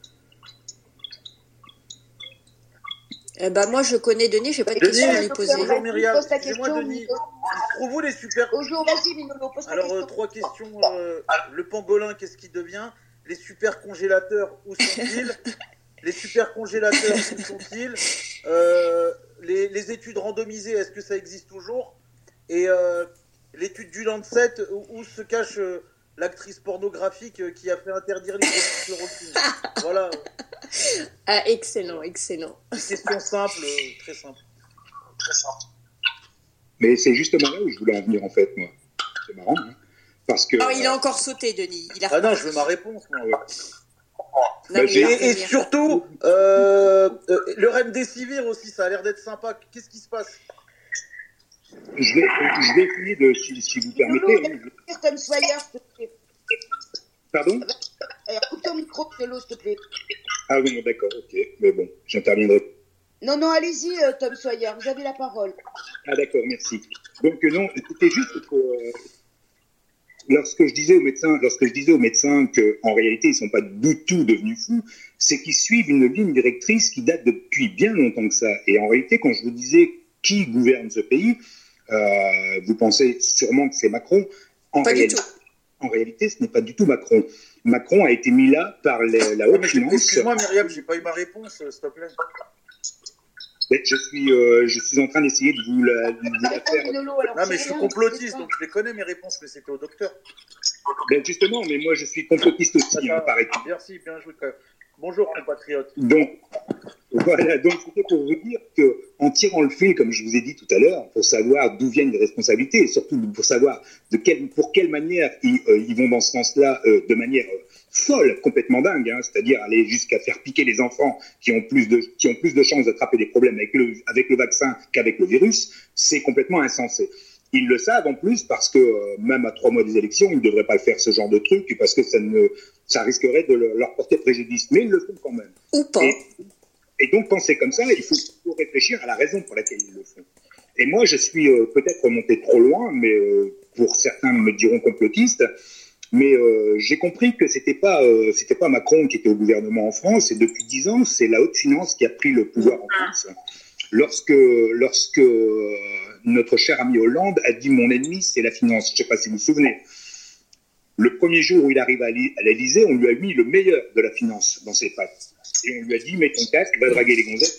Eh ben, moi, je connais Denis, j'ai pas de questions à lui poser. Bonjour Myriam, excusez-moi Denis. Pour vous les super... Bonjour, vas-y Minolo, pose ta Alors, question. euh, trois questions. Euh, le pangolin, qu'est-ce qu'il devient? Les super congélateurs, où sont-ils? Les super congélateurs, où sont-ils? euh, les, les études randomisées, est-ce que ça existe toujours? Et euh, l'étude du Lancet, où, où se cache euh, l'actrice pornographique euh, qui a fait interdire les chloroquine? Voilà. Ah, excellent, excellent. Question simple, euh, très simple. Très simple. Mais c'est justement là où je voulais en venir, en fait, moi. C'est marrant, hein, parce que... Oh, il a encore sauté, Denis. Il a... Ah non, je veux ma réponse, moi. Ouais. Non, bah, et, et surtout, euh, euh, le remdesivir aussi, ça a l'air d'être sympa. Qu'est-ce qui se passe? Je vais, je vais essayer de, si, si vous permettez... Je... Tom Sawyer, s'il te plaît. Pardon? Coupe ton micro de l'eau, s'il te plaît. Ah oui, d'accord, ok. Mais bon, j'interviendrai. Non, non, allez-y, euh, Tom Sawyer, vous avez la parole. Ah d'accord, merci. Donc euh, non, c'était juste que euh, lorsque je disais aux médecins, lorsque je disais aux médecins qu'en réalité ils sont pas du tout devenus fous, c'est qu'ils suivent une ligne directrice qui date depuis bien longtemps que ça. Et en réalité, quand je vous disais qui gouverne ce pays, euh, vous pensez sûrement que c'est Macron. En pas réalité, du tout. En réalité, ce n'est pas du tout Macron. Macron a été mis là par les, la haute ah, finance. Excuse-moi Myriam, j'ai pas eu ma réponse, s'il te plaît. Je suis, euh, je suis en train d'essayer de vous la, de vous la faire. Non, mais je suis complotiste, donc je les connais mes réponses, mais c'était au docteur. Ben justement, mais moi je suis complotiste aussi, hein, paraît-il. Merci, bien joué. Bonjour, compatriote. Donc, voilà, donc c'était pour vous dire qu'en tirant le fil, comme je vous ai dit tout à l'heure, pour savoir d'où viennent les responsabilités, et surtout pour savoir de quelle, pour quelle manière ils, euh, ils vont dans ce sens-là, euh, de manière euh, folle, complètement dingue, hein, c'est-à-dire aller jusqu'à faire piquer les enfants qui ont plus de, qui ont plus de chances d'attraper des problèmes avec le, avec le vaccin qu'avec le virus, c'est complètement insensé. Ils le savent en plus parce que euh, même à trois mois des élections, ils ne devraient pas faire ce genre de truc parce que ça, ne, ça risquerait de le, leur porter préjudice. Mais ils le font quand même. Ou pas. Et, et donc quand c'est comme ça, il faut, faut réfléchir à la raison pour laquelle ils le font. Et moi, je suis euh, peut-être remonté trop loin, mais euh, pour certains me diront complotiste. Mais euh, j'ai compris que c'était pas euh, c'était pas Macron qui était au gouvernement en France. Et depuis dix ans, c'est la haute finance qui a pris le pouvoir en France. Lorsque lorsque euh, notre cher ami Hollande a dit « Mon ennemi, c'est la finance ». Je ne sais pas si vous vous souvenez. Le premier jour où il arrive à l'Élysée, on lui a mis le meilleur de la finance dans ses pattes. Et on lui a dit « Mets ton casque, va draguer les gonzesses. »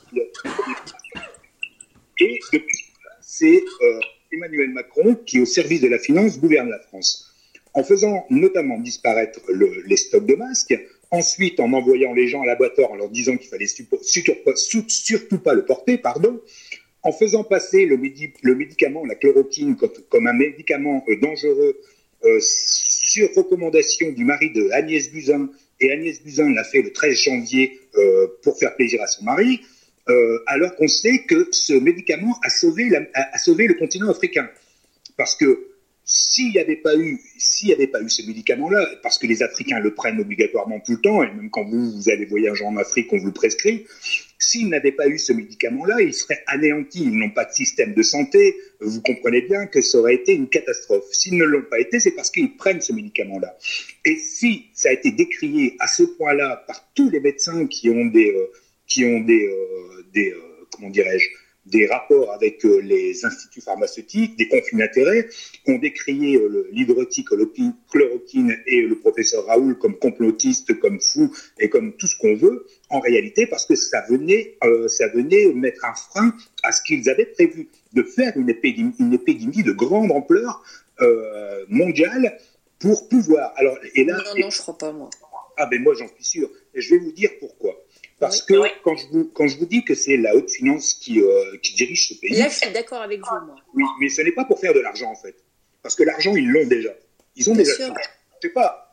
Et depuis, c'est euh, Emmanuel Macron qui, au service de la finance, gouverne la France. En faisant notamment disparaître le, les stocks de masques, ensuite en envoyant les gens à l'abattoir en leur disant qu'il fallait surtout, surtout pas le porter, pardon, en faisant passer le, médi- le médicament, la chloroquine, comme, comme un médicament euh, dangereux euh, sur recommandation du mari de Agnès Buzyn, et Agnès Buzyn l'a fait le treize janvier euh, pour faire plaisir à son mari, euh, alors qu'on sait que ce médicament a sauvé, la, a, a sauvé le continent africain. Parce que s'il n'y avait pas eu, s'il n'y avait pas eu ce médicament-là, parce que les Africains le prennent obligatoirement tout le temps, et même quand vous, vous allez voyager en Afrique, on vous le prescrit, s'ils n'avaient pas eu ce médicament-là, ils seraient anéantis. Ils n'ont pas de système de santé. Vous comprenez bien que ça aurait été une catastrophe. S'ils ne l'ont pas été, c'est parce qu'ils prennent ce médicament-là. Et si ça a été décrié à ce point-là par tous les médecins qui ont des, euh, qui ont des, euh, des euh, comment dirais-je, des rapports avec euh, les instituts pharmaceutiques, des conflits d'intérêts, ont décrié euh, l'hydroxychloroquine et le professeur Raoul comme complotistes, comme fous et comme tout ce qu'on veut, en réalité parce que ça venait, euh, ça venait mettre un frein à ce qu'ils avaient prévu, de faire une épidémie, une épidémie de grande ampleur euh, mondiale pour pouvoir. Alors, et là, non, non, et... je crois pas, moi. Ah ben moi, j'en suis sûr. Et je vais vous dire pourquoi. Parce oui, que oui. Quand, je vous, quand je vous dis que c'est la haute finance qui, euh, qui dirige ce pays... Là, je suis d'accord avec vous, moi. Oui, mais ce n'est pas pour faire de l'argent, en fait. Parce que l'argent, ils l'ont déjà. Ils ont Bien déjà sûr. ça. Je sais pas.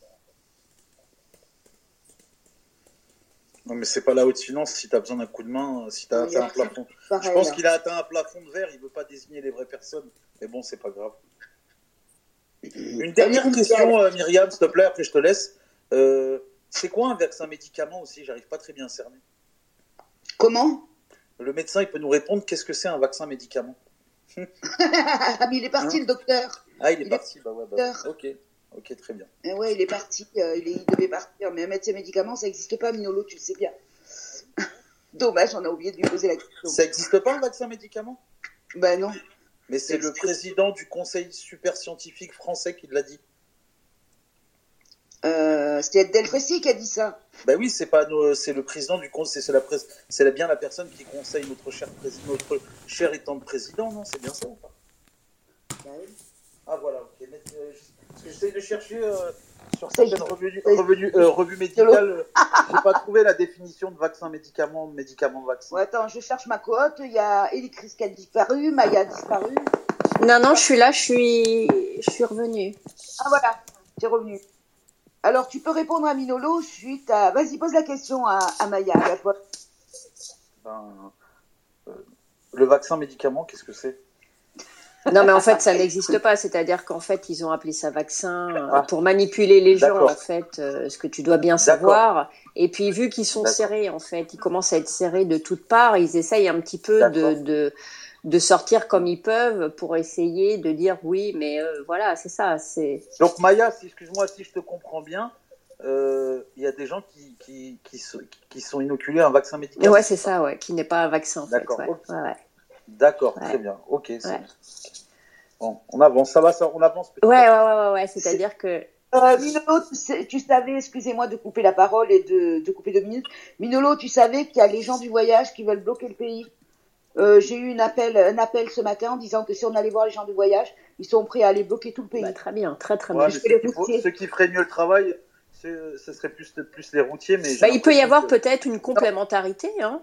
Non, mais c'est pas la haute finance si tu as besoin d'un coup de main, si tu as atteint un plafond. Pareil, je pense qu'il a atteint un plafond de verre, il veut pas désigner les vraies personnes. Mais bon, c'est pas grave. Une dernière question, euh, Myriam, s'il te plaît, après je te laisse. Euh... C'est quoi un vaccin médicament aussi? J'arrive pas très bien à cerner. Comment? Le médecin, il peut nous répondre qu'est-ce que c'est un vaccin médicament? Ah, mais il est parti, hein? Le docteur. Ah, il est il parti. Est... Bah ouais, bah, ok, ok, très bien. Et ouais, il est parti. Euh, il, est... il devait partir. Mais un médecin médicament, ça n'existe pas, Minolo, tu le sais bien. Dommage, on a oublié de lui poser la question. Ça n'existe pas, un vaccin médicament? Ben non. Mais c'est le président du Conseil super scientifique français qui l'a dit. Euh, c'est Delfrécy qui a dit ça. Ben oui, c'est pas nos, c'est le président du conseil, c'est la presse, c'est bien la personne qui conseille notre cher président, notre cher étant de président, non? C'est bien ça ou pas? Ben oui. Ah voilà, ok. Mais, euh, parce que j'essaie de chercher euh, sur certaines revues, revues, euh, revues médicales, euh, j'ai pas trouvé la définition de vaccin médicament, médicament vaccin. Ouais, attends, je cherche ma cote. Il y a Elicris qui a disparu, Maya a disparu. Non, non, je suis là, je suis, je suis revenue. Ah voilà, t'es revenue. Alors, tu peux répondre à Minolo suite à... Vas-y, pose la question à, à Maya. À la fois. Ben, euh, le vaccin médicament, qu'est-ce que c'est? Non, mais en fait, ça n'existe pas. C'est-à-dire qu'en fait, ils ont appelé ça vaccin ah. pour manipuler les gens, D'accord. en fait, euh, ce que tu dois bien savoir. D'accord. Et puis, vu qu'ils sont D'accord. serrés, en fait, ils commencent à être serrés de toutes parts, ils essayent un petit peu de... de de sortir comme ils peuvent pour essayer de dire oui, mais euh, voilà, c'est ça. C'est... Donc Maya, si, excuse-moi, si je te comprends bien, il euh, y a des gens qui, qui, qui, sont, qui sont inoculés à un vaccin médical. Ouais, c'est ça, ouais, qui n'est pas un vaccin. En D'accord, fait, ouais. Okay. Ouais, ouais. D'accord, ouais. Très bien. Ok, c'est ouais. Bon, on avance, ça va, ça, on avance. Ouais, ouais, ouais, ouais, ouais, c'est-à-dire c'est... que... Euh, Minolo, tu, sais, tu savais, excusez-moi de couper la parole et de, de couper deux minutes. Minolo, tu savais qu'il y a les gens du voyage qui veulent bloquer le pays? Euh, j'ai eu un appel, un appel ce matin en disant que si on allait voir les gens du voyage, ils sont prêts à aller bloquer tout le pays. Bah, très bien, très très ouais, bien. Ceux qui, faut, ceux qui feraient mieux le travail, ce serait plus, plus les routiers. Mais bah, il peut y avoir que... peut-être une complémentarité. Hein.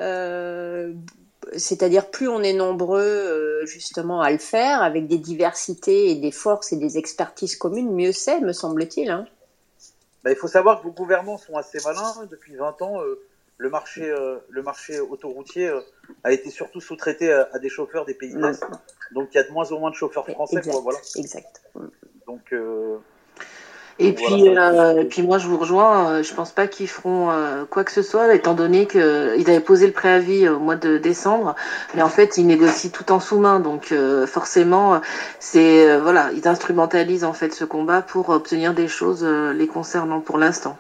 Euh, c'est-à-dire plus on est nombreux euh, justement à le faire, avec des diversités et des forces et des expertises communes, mieux c'est, me semble-t-il. Hein. Bah, il faut savoir que vos gouvernants sont assez malins. Depuis vingt ans, euh, le marché, euh, le marché autoroutier euh, a été surtout sous-traité à, à des chauffeurs des pays de l'Est. Mmh. Donc il y a de moins en moins de chauffeurs français. Exact, quoi, voilà. exact. Donc, euh, et, donc puis, voilà. euh, et puis moi je vous rejoins, euh, je pense pas qu'ils feront euh, quoi que ce soit, étant donné qu'ils avaient posé le préavis au mois de décembre, mais en fait ils négocient tout en sous-main, donc euh, forcément c'est euh, voilà, ils instrumentalisent en fait ce combat pour obtenir des choses euh, les concernant pour l'instant.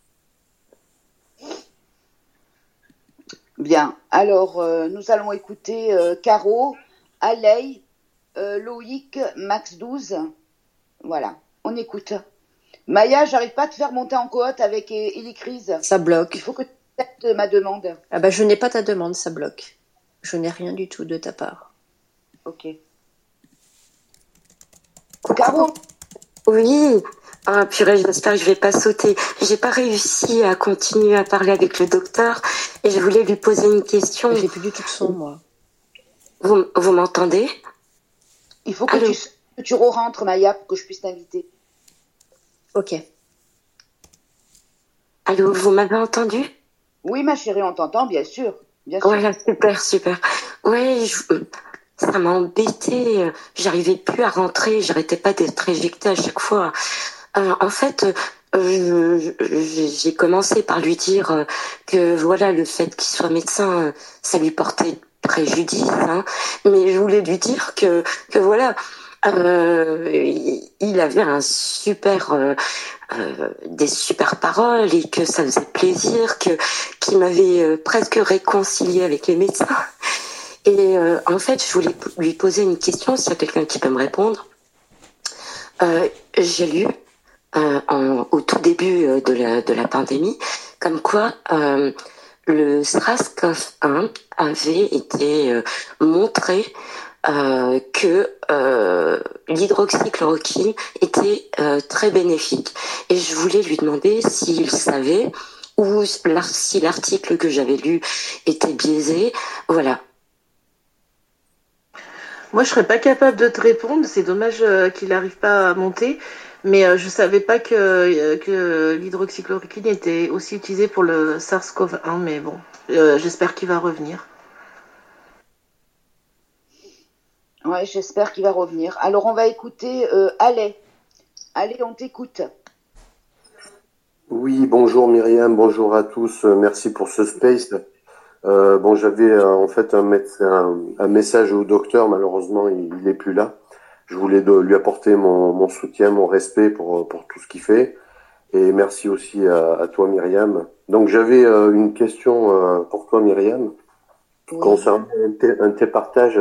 Bien, alors euh, nous allons écouter euh, Caro, Alei, euh, Loïc, Max douze. Voilà, on écoute. Maya, j'arrive pas à te faire monter en cohorte avec Elicris. Ça bloque. Il faut que tu acceptes ma demande. Ah bah je n'ai pas ta demande, ça bloque. Je n'ai rien du tout de ta part. Ok. Caro. Oui, Ah purée, j'espère que je vais pas sauter. J'ai pas réussi à continuer à parler avec le docteur et je voulais lui poser une question. J'ai plus du tout de son, moi. Vous, vous m'entendez? Il faut que tu, que tu re-rentres, Maya, pour que je puisse t'inviter. Ok. Allô, vous m'avez entendu? Oui, ma chérie, on t'entend, bien sûr. Bien sûr. Voilà, super, super. Ouais, je... ça m'a embêté. J'arrivais plus à rentrer. J'arrêtais pas d'être éjectée à chaque fois. Euh, en fait, euh, j'ai commencé par lui dire que voilà, le fait qu'il soit médecin, ça lui portait préjudice. Hein. Mais je voulais lui dire que que voilà. Euh, il avait un super, euh, euh, des super paroles et que ça faisait plaisir, que qu'il m'avait euh, presque réconcilié avec les médecins. Et euh, en fait, je voulais lui poser une question, s'il y a quelqu'un qui peut me répondre. Euh, j'ai lu euh, en, au tout début de la de la pandémie, comme quoi euh, le SARS-CoV un avait été euh, montré. Euh, que euh, l'hydroxychloroquine était euh, très bénéfique. Et je voulais lui demander s'il savait ou si l'article que j'avais lu était biaisé. Voilà. Moi, je serais pas capable de te répondre. C'est dommage euh, qu'il n'arrive pas à monter. Mais euh, je savais pas que, euh, que l'hydroxychloroquine était aussi utilisée pour le SARS-CoV un. Mais bon, euh, j'espère qu'il va revenir. Ouais, j'espère qu'il va revenir. Alors, on va écouter euh, Allez. Allez, on t'écoute. Oui, bonjour Myriam, bonjour à tous. Merci pour ce space. Euh, bon, j'avais euh, en fait un, un, un message au docteur. Malheureusement, il, il est plus là. Je voulais de, lui apporter mon, mon soutien, mon respect pour pour tout ce qu'il fait. Et merci aussi à, à toi, Myriam. Donc, j'avais euh, une question euh, pour toi, Myriam, oui. concernant un de un tes partages.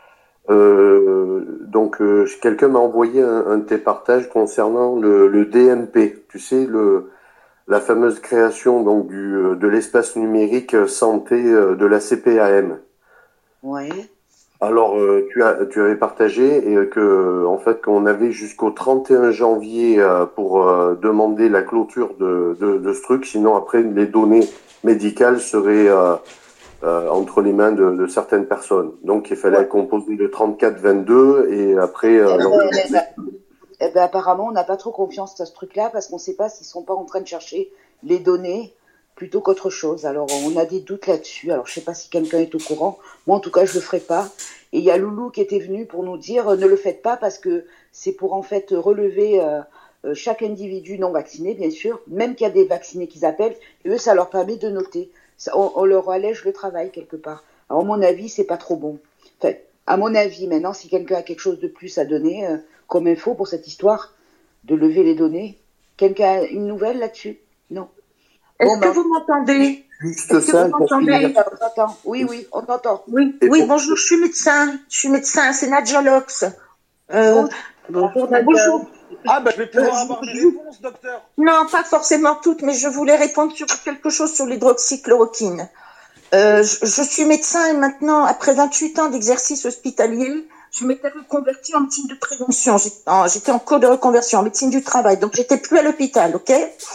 Euh, donc euh, quelqu'un m'a envoyé un, un de tes partages concernant le, le D M P, tu sais, le la fameuse création donc du de l'espace numérique santé de la C P A M. Ouais. Alors euh, tu as tu avais partagé et que en fait qu'on avait jusqu'au trente et un janvier euh, pour euh, demander la clôture de, de de ce truc, sinon après les données médicales seraient euh, Euh, entre les mains de, de certaines personnes. Donc il fallait ouais. composer le trente-quatre vingt-deux et après... Euh, eh, ben, eh, ben, eh ben, apparemment, on n'a pas trop confiance à ce truc-là parce qu'on ne sait pas s'ils ne sont pas en train de chercher les données plutôt qu'autre chose. Alors on a des doutes là-dessus. Alors je ne sais pas si quelqu'un est au courant. Moi en tout cas, je ne le ferai pas. Et il y a Loulou qui était venu pour nous dire euh, ne le faites pas parce que c'est pour en fait relever... Euh, euh, chaque individu non vacciné, bien sûr, même qu'il y a des vaccinés qu'ils appellent, et eux, ça leur permet de noter. Ça, on, on leur allège le travail quelque part. Alors, à mon avis, c'est pas trop bon. Enfin, à mon avis, maintenant, si quelqu'un a quelque chose de plus à donner euh, comme info pour cette histoire de lever les données, quelqu'un a une nouvelle là-dessus? Non. Est-ce bon, que ben, vous m'entendez? Juste ça, vous m'entendez? On t'entend. Oui, oui, on t'entend. Oui, oui, pour... bonjour, je suis médecin. Je suis médecin, c'est Nadja Lox. Euh, bonjour, Nadja. Bonjour. Ah, bah, je vais pouvoir euh, avoir des réponses, docteur. Non, pas forcément toutes, mais je voulais répondre sur quelque chose sur l'hydroxychloroquine. Euh, je, je suis médecin et maintenant, après vingt-huit ans d'exercice hospitalier, je m'étais reconvertie en médecine de prévention. J'étais en cours de reconversion en médecine du travail, donc j'étais plus à l'hôpital, ok?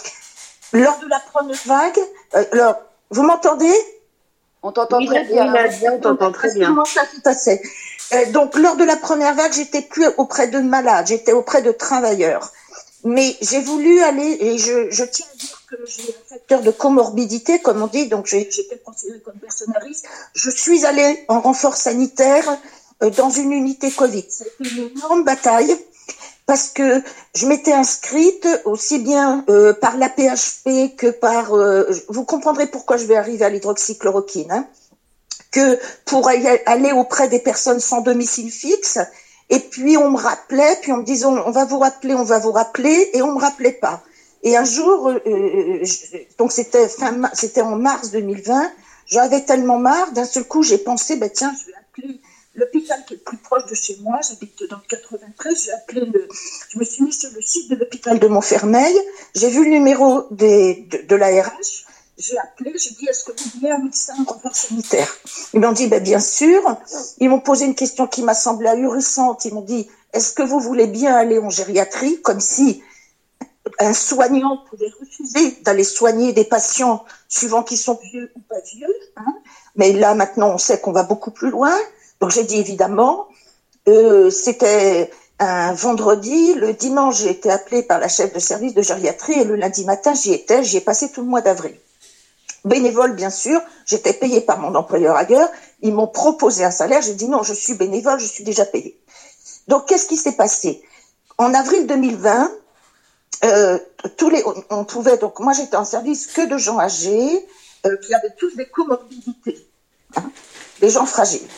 Lors de la première vague, euh, alors, vous m'entendez? On t'entend oui, très bien. Oui, on t'entend très bien. Comment ça s'est passé? Euh, donc, lors de la première vague, j'étais plus auprès de malades, j'étais auprès de travailleurs. Mais j'ai voulu aller, et je, je tiens à dire que j'ai un facteur de comorbidité, comme on dit, donc j'étais considérée comme personne à risque. Je suis allée en renfort sanitaire euh, dans une unité Covid. C'était une énorme bataille parce que je m'étais inscrite aussi bien euh, par l'A P H P que par... Euh, vous comprendrez pourquoi je vais arriver à l'hydroxychloroquine, hein, que pour aller auprès des personnes sans domicile fixe. Et puis on me rappelait, puis on me disait on, on va vous rappeler, on va vous rappeler, et on me rappelait pas. Et un jour, euh, je, donc c'était fin, c'était en mars deux mille vingt, j'avais tellement marre, d'un seul coup j'ai pensé, ben tiens, je vais appeler l'hôpital qui est le plus proche de chez moi, j'habite dans le quatre-vingt-treize, j'ai appelé le, je me suis mis sur le site de l'hôpital de Montfermeil, j'ai vu le numéro des, de, de l'A R H, j'ai appelé, j'ai dit, est-ce que vous voulez un médecin en renfort sanitaire? Ils m'ont dit, ben, bien sûr. Ils m'ont posé une question qui m'a semblé ahurissante. Ils m'ont dit, est-ce que vous voulez bien aller en gériatrie? Comme si un soignant pouvait refuser d'aller soigner des patients suivant qu'ils sont vieux ou pas vieux. Hein. Mais là, maintenant, on sait qu'on va beaucoup plus loin. Donc, j'ai dit évidemment, euh, c'était un vendredi. Le dimanche, j'ai été appelée par la chef de service de gériatrie et le lundi matin, j'y étais. J'y ai passé tout le mois d'avril. Bénévole, bien sûr. J'étais payée par mon employeur ailleurs. Ils m'ont proposé un salaire. J'ai dit non, je suis bénévole, je suis déjà payée. Donc, qu'est-ce qui s'est passé? En avril deux mille vingt, euh, tous les, on, on pouvait, donc moi j'étais en service que de gens âgés euh, qui avaient tous des comorbidités, hein, des gens fragiles.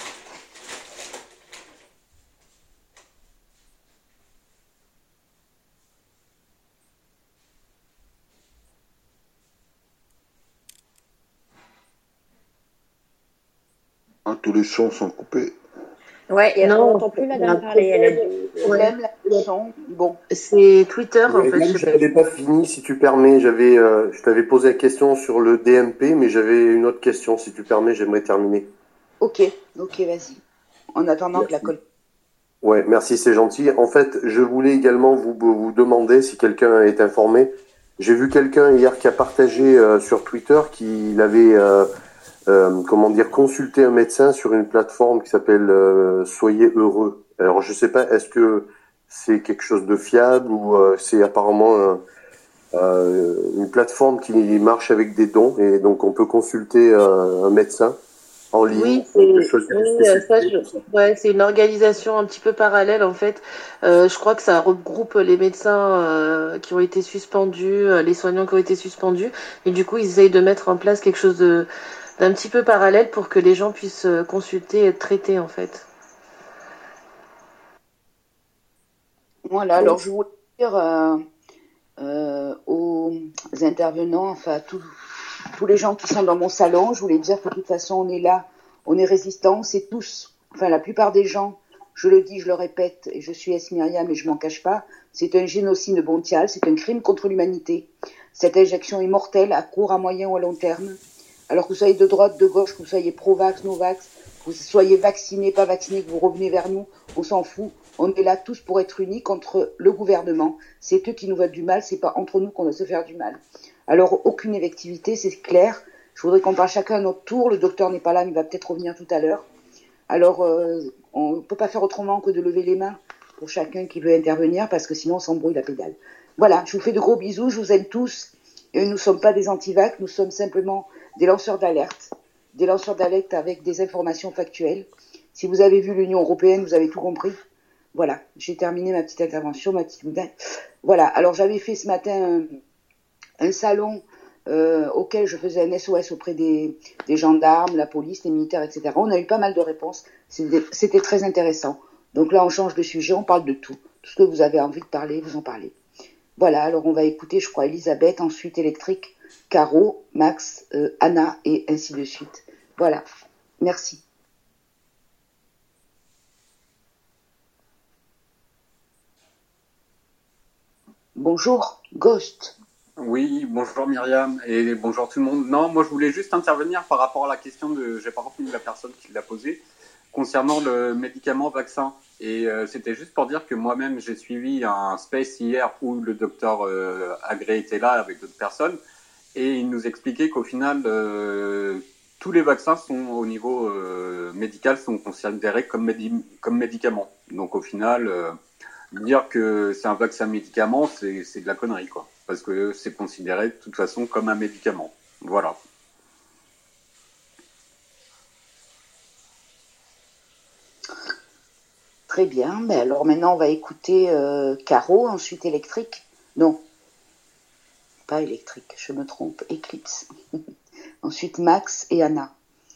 Ah, tous les sons sont coupés. Ouais, et Non, on n'entend plus madame parler. Elle a dit. Problème, la son. Bon. C'est Twitter, en Ouais, fait. même, je je sais n'avais pas fini, si tu permets. J'avais, euh, je t'avais posé la question sur le D M P, mais j'avais une autre question. Si tu permets, j'aimerais terminer. Ok, ok, vas-y. En attendant que la colle. Ouais, merci, c'est gentil. En fait, je voulais également vous, vous demander si quelqu'un est informé. J'ai vu quelqu'un hier qui a partagé euh, sur Twitter qu'il avait, euh, euh, comment dire, consulté un médecin sur une plateforme qui s'appelle euh, Soyez Heureux. Alors, je sais pas, est-ce que c'est quelque chose de fiable ou euh, c'est apparemment un, euh, une plateforme qui marche avec des dons et donc on peut consulter euh, un médecin en ligne. Oui, on peut c'est choisir une oui, euh, ça, spécialité. je- ouais, c'est une organisation un petit peu parallèle en fait. Euh, je crois que ça regroupe les médecins euh, qui ont été suspendus, euh, les soignants qui ont été suspendus, et du coup ils essayent de mettre en place quelque chose de d'un petit peu parallèle pour que les gens puissent euh, consulter et être traités en fait. Voilà, alors je voulais dire euh, euh, aux intervenants, enfin à tous, tous les gens qui sont dans mon salon, je voulais dire que de toute façon on est là, on est résistants, c'est tous, enfin la plupart des gens, je le dis, je le répète, et je suis S. Myriam et je m'en cache pas, c'est un génocide mondial, c'est un crime contre l'humanité. Cette injection est mortelle à court, à moyen ou à long terme. Alors que vous soyez de droite, de gauche, que vous soyez pro-vax, no-vax, que vous soyez vacciné, pas vacciné, que vous revenez vers nous, on s'en fout. On est là tous pour être unis contre le gouvernement. C'est eux qui nous veulent du mal, c'est pas entre nous qu'on doit se faire du mal. Alors, aucune effectivité, c'est clair. Je voudrais qu'on parle chacun à notre tour. Le docteur n'est pas là, mais il va peut-être revenir tout à l'heure. Alors, euh, on ne peut pas faire autrement que de lever les mains pour chacun qui veut intervenir, parce que sinon on s'embrouille la pédale. Voilà, je vous fais de gros bisous, je vous aime tous. Et nous ne sommes pas des antivax, nous sommes simplement des lanceurs d'alerte. Des lanceurs d'alerte avec des informations factuelles. Si vous avez vu l'Union européenne, vous avez tout compris. Voilà, j'ai terminé ma petite intervention, ma petite boudin. Voilà, alors j'avais fait ce matin un, un salon euh, auquel je faisais un S O S auprès des, des gendarmes, la police, les militaires, et cetera. On a eu pas mal de réponses, c'était, c'était très intéressant. Donc là, on change de sujet, on parle de tout. Tout ce que vous avez envie de parler, vous en parlez. Voilà, alors on va écouter, je crois, Elisabeth, ensuite Électrique, Caro, Max, euh, Anna, et ainsi de suite. Voilà, merci. Bonjour, Ghost. Oui, bonjour Myriam et bonjour tout le monde. Non, moi je voulais juste intervenir par rapport à la question de, j'ai pas retenu la personne qui l'a posée, concernant le médicament vaccin. Et euh, c'était juste pour dire que moi-même j'ai suivi un space hier où le docteur euh, Agré était là avec d'autres personnes et il nous expliquait qu'au final euh, tous les vaccins sont au niveau euh, médical sont considérés comme, médi- comme médicaments. Donc au final euh, dire que c'est un vaccin médicament, c'est, c'est de la connerie, quoi. Parce que c'est considéré de toute façon comme un médicament. Voilà. Très bien, mais alors maintenant on va écouter euh, Caro, ensuite Électrique. Non, pas Électrique, je me trompe, Eclipse. Ensuite Max et Anna.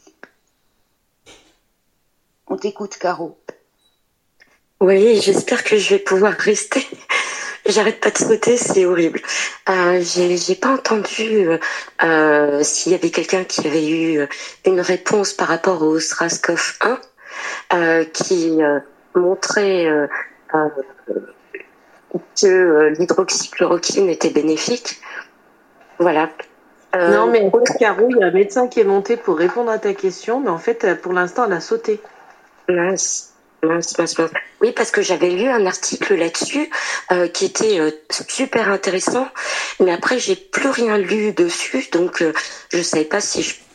On t'écoute, Caro. Oui, j'espère que je vais pouvoir rester. J'arrête pas de sauter, c'est horrible. Euh, j'ai, j'ai pas entendu euh, euh, s'il y avait quelqu'un qui avait eu une réponse par rapport au SRAS-CoV un euh, qui euh, montrait euh, euh, que euh, l'hydroxychloroquine était bénéfique. Voilà. Euh, Non, mais en fait, Caro, il y a un médecin qui est monté pour répondre à ta question, mais en fait, pour l'instant, elle a sauté. Mince. Mince, mince, mince. Oui, parce que j'avais lu un article là-dessus euh, qui était euh, super intéressant, mais après j'ai plus rien lu dessus, donc euh, je savais pas si je...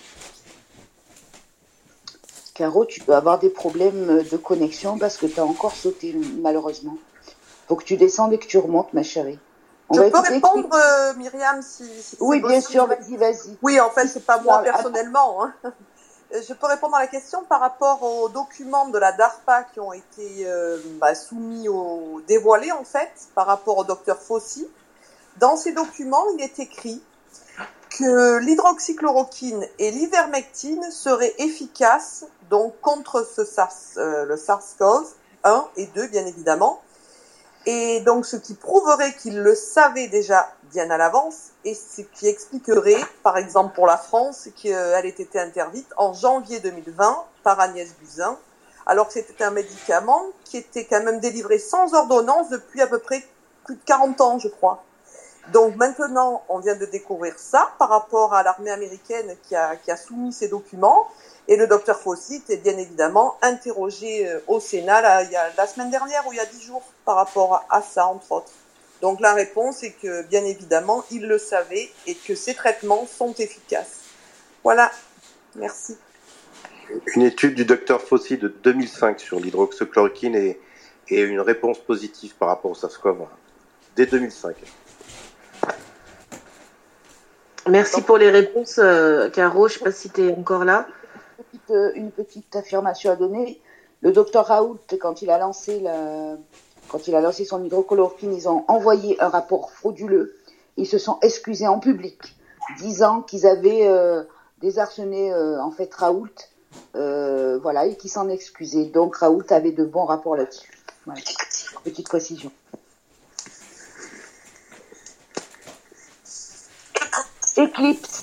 Caro, tu peux avoir des problèmes de connexion parce que tu as encore sauté, malheureusement. Faut que tu descendes et que tu remontes, ma chérie. On Je va peux écouter- répondre, euh, Myriam, si, si Oui, c'est bien possible. sûr, vas-y, vas-y. Oui, en fait, c'est pas moi Parle. personnellement. Hein. Je peux répondre à la question par rapport aux documents de la DARPA qui ont été euh, bah, soumis au dévoilés en fait par rapport au docteur Fauci. Dans ces documents, il est écrit que l'hydroxychloroquine et l'ivermectine seraient efficaces donc contre ce SARS, euh, le SARS-CoV un et deux bien évidemment. Et donc, ce qui prouverait qu'il le savait déjà bien à l'avance, et ce qui expliquerait, par exemple pour la France, qu'elle ait été interdite en janvier deux mille vingt par Agnès Buzyn, alors que c'était un médicament qui était quand même délivré sans ordonnance depuis à peu près plus de quarante ans, je crois. Donc maintenant, on vient de découvrir ça par rapport à l'armée américaine qui a, qui a soumis ces documents. Et le docteur Fauci était bien évidemment interrogé au Sénat là, il y a, la semaine dernière ou il y a dix jours par rapport à ça, entre autres. Donc la réponse est que bien évidemment, il le savait et que ces traitements sont efficaces. Voilà, merci. Une étude du docteur Fauci de deux mille cinq sur l'hydroxychloroquine et, et une réponse positive par rapport au SARS-CoV dès deux mille cinq. Merci pour les réponses, euh, Caro. Je ne sais pas si tu es encore là. Une petite, une petite affirmation à donner. Le docteur Raoult, quand il a lancé la, quand il a lancé son hydroxychloroquine, ils ont envoyé un rapport frauduleux. Ils se sont excusés en public, disant qu'ils avaient euh, désarçonné euh, en fait Raoult, euh, voilà, et qu'ils s'en excusaient. Donc Raoult avait de bons rapports là-dessus. Voilà. Petite précision. Eclipse.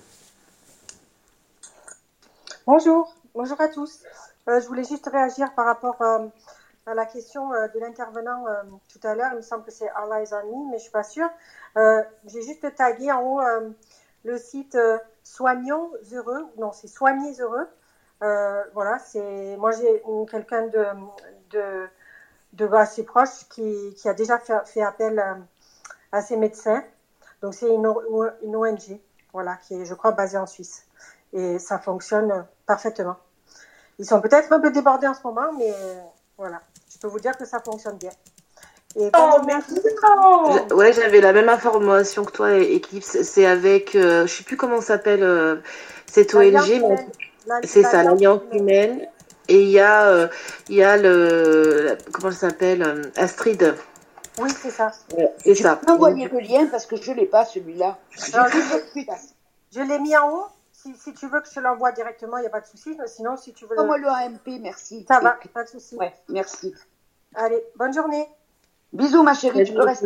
Bonjour, bonjour à tous. Euh, je voulais juste réagir par rapport euh, à la question euh, de l'intervenant euh, tout à l'heure. Il me semble que c'est All Eyes on Me, mais je suis pas sûre. Euh, j'ai juste tagué en haut euh, le site euh, Soignons Heureux. Non, c'est Soignez Heureux. Euh, voilà, c'est moi j'ai une- quelqu'un de de, de assez proche qui, qui a déjà fait, fait appel euh, à ses médecins. Donc c'est une, O- une O N G, voilà, qui est, je crois, basée en Suisse. Et ça fonctionne parfaitement. Ils sont peut-être un peu débordés en ce moment, mais euh, voilà, je peux vous dire que ça fonctionne bien. Et Oh, comme- merci. Je- Ouais, j'avais la même information que toi, Eclipse. C'est avec, euh, je sais plus comment s'appelle euh, cette O N G, mais L'Alliance humaine. c'est ça, L'Alliance l'Alliance humaine. humaine. Et il y a, euh, il y a le, la- comment ça s'appelle, euh, Astrid. Oui, c'est ça. Ouais, c'est Tu ça. peux m'envoyer le lien parce que je l'ai pas celui-là. Alors, je je l'ai mis en haut. Si, si tu veux que je te l'envoie directement, il n'y a pas de souci. Mais sinon, si tu veux le... Envoie-moi le A M P, merci. Ça va, pas de souci. Ouais, merci. Allez, bonne journée. Bisous, ma chérie, tu peux rester.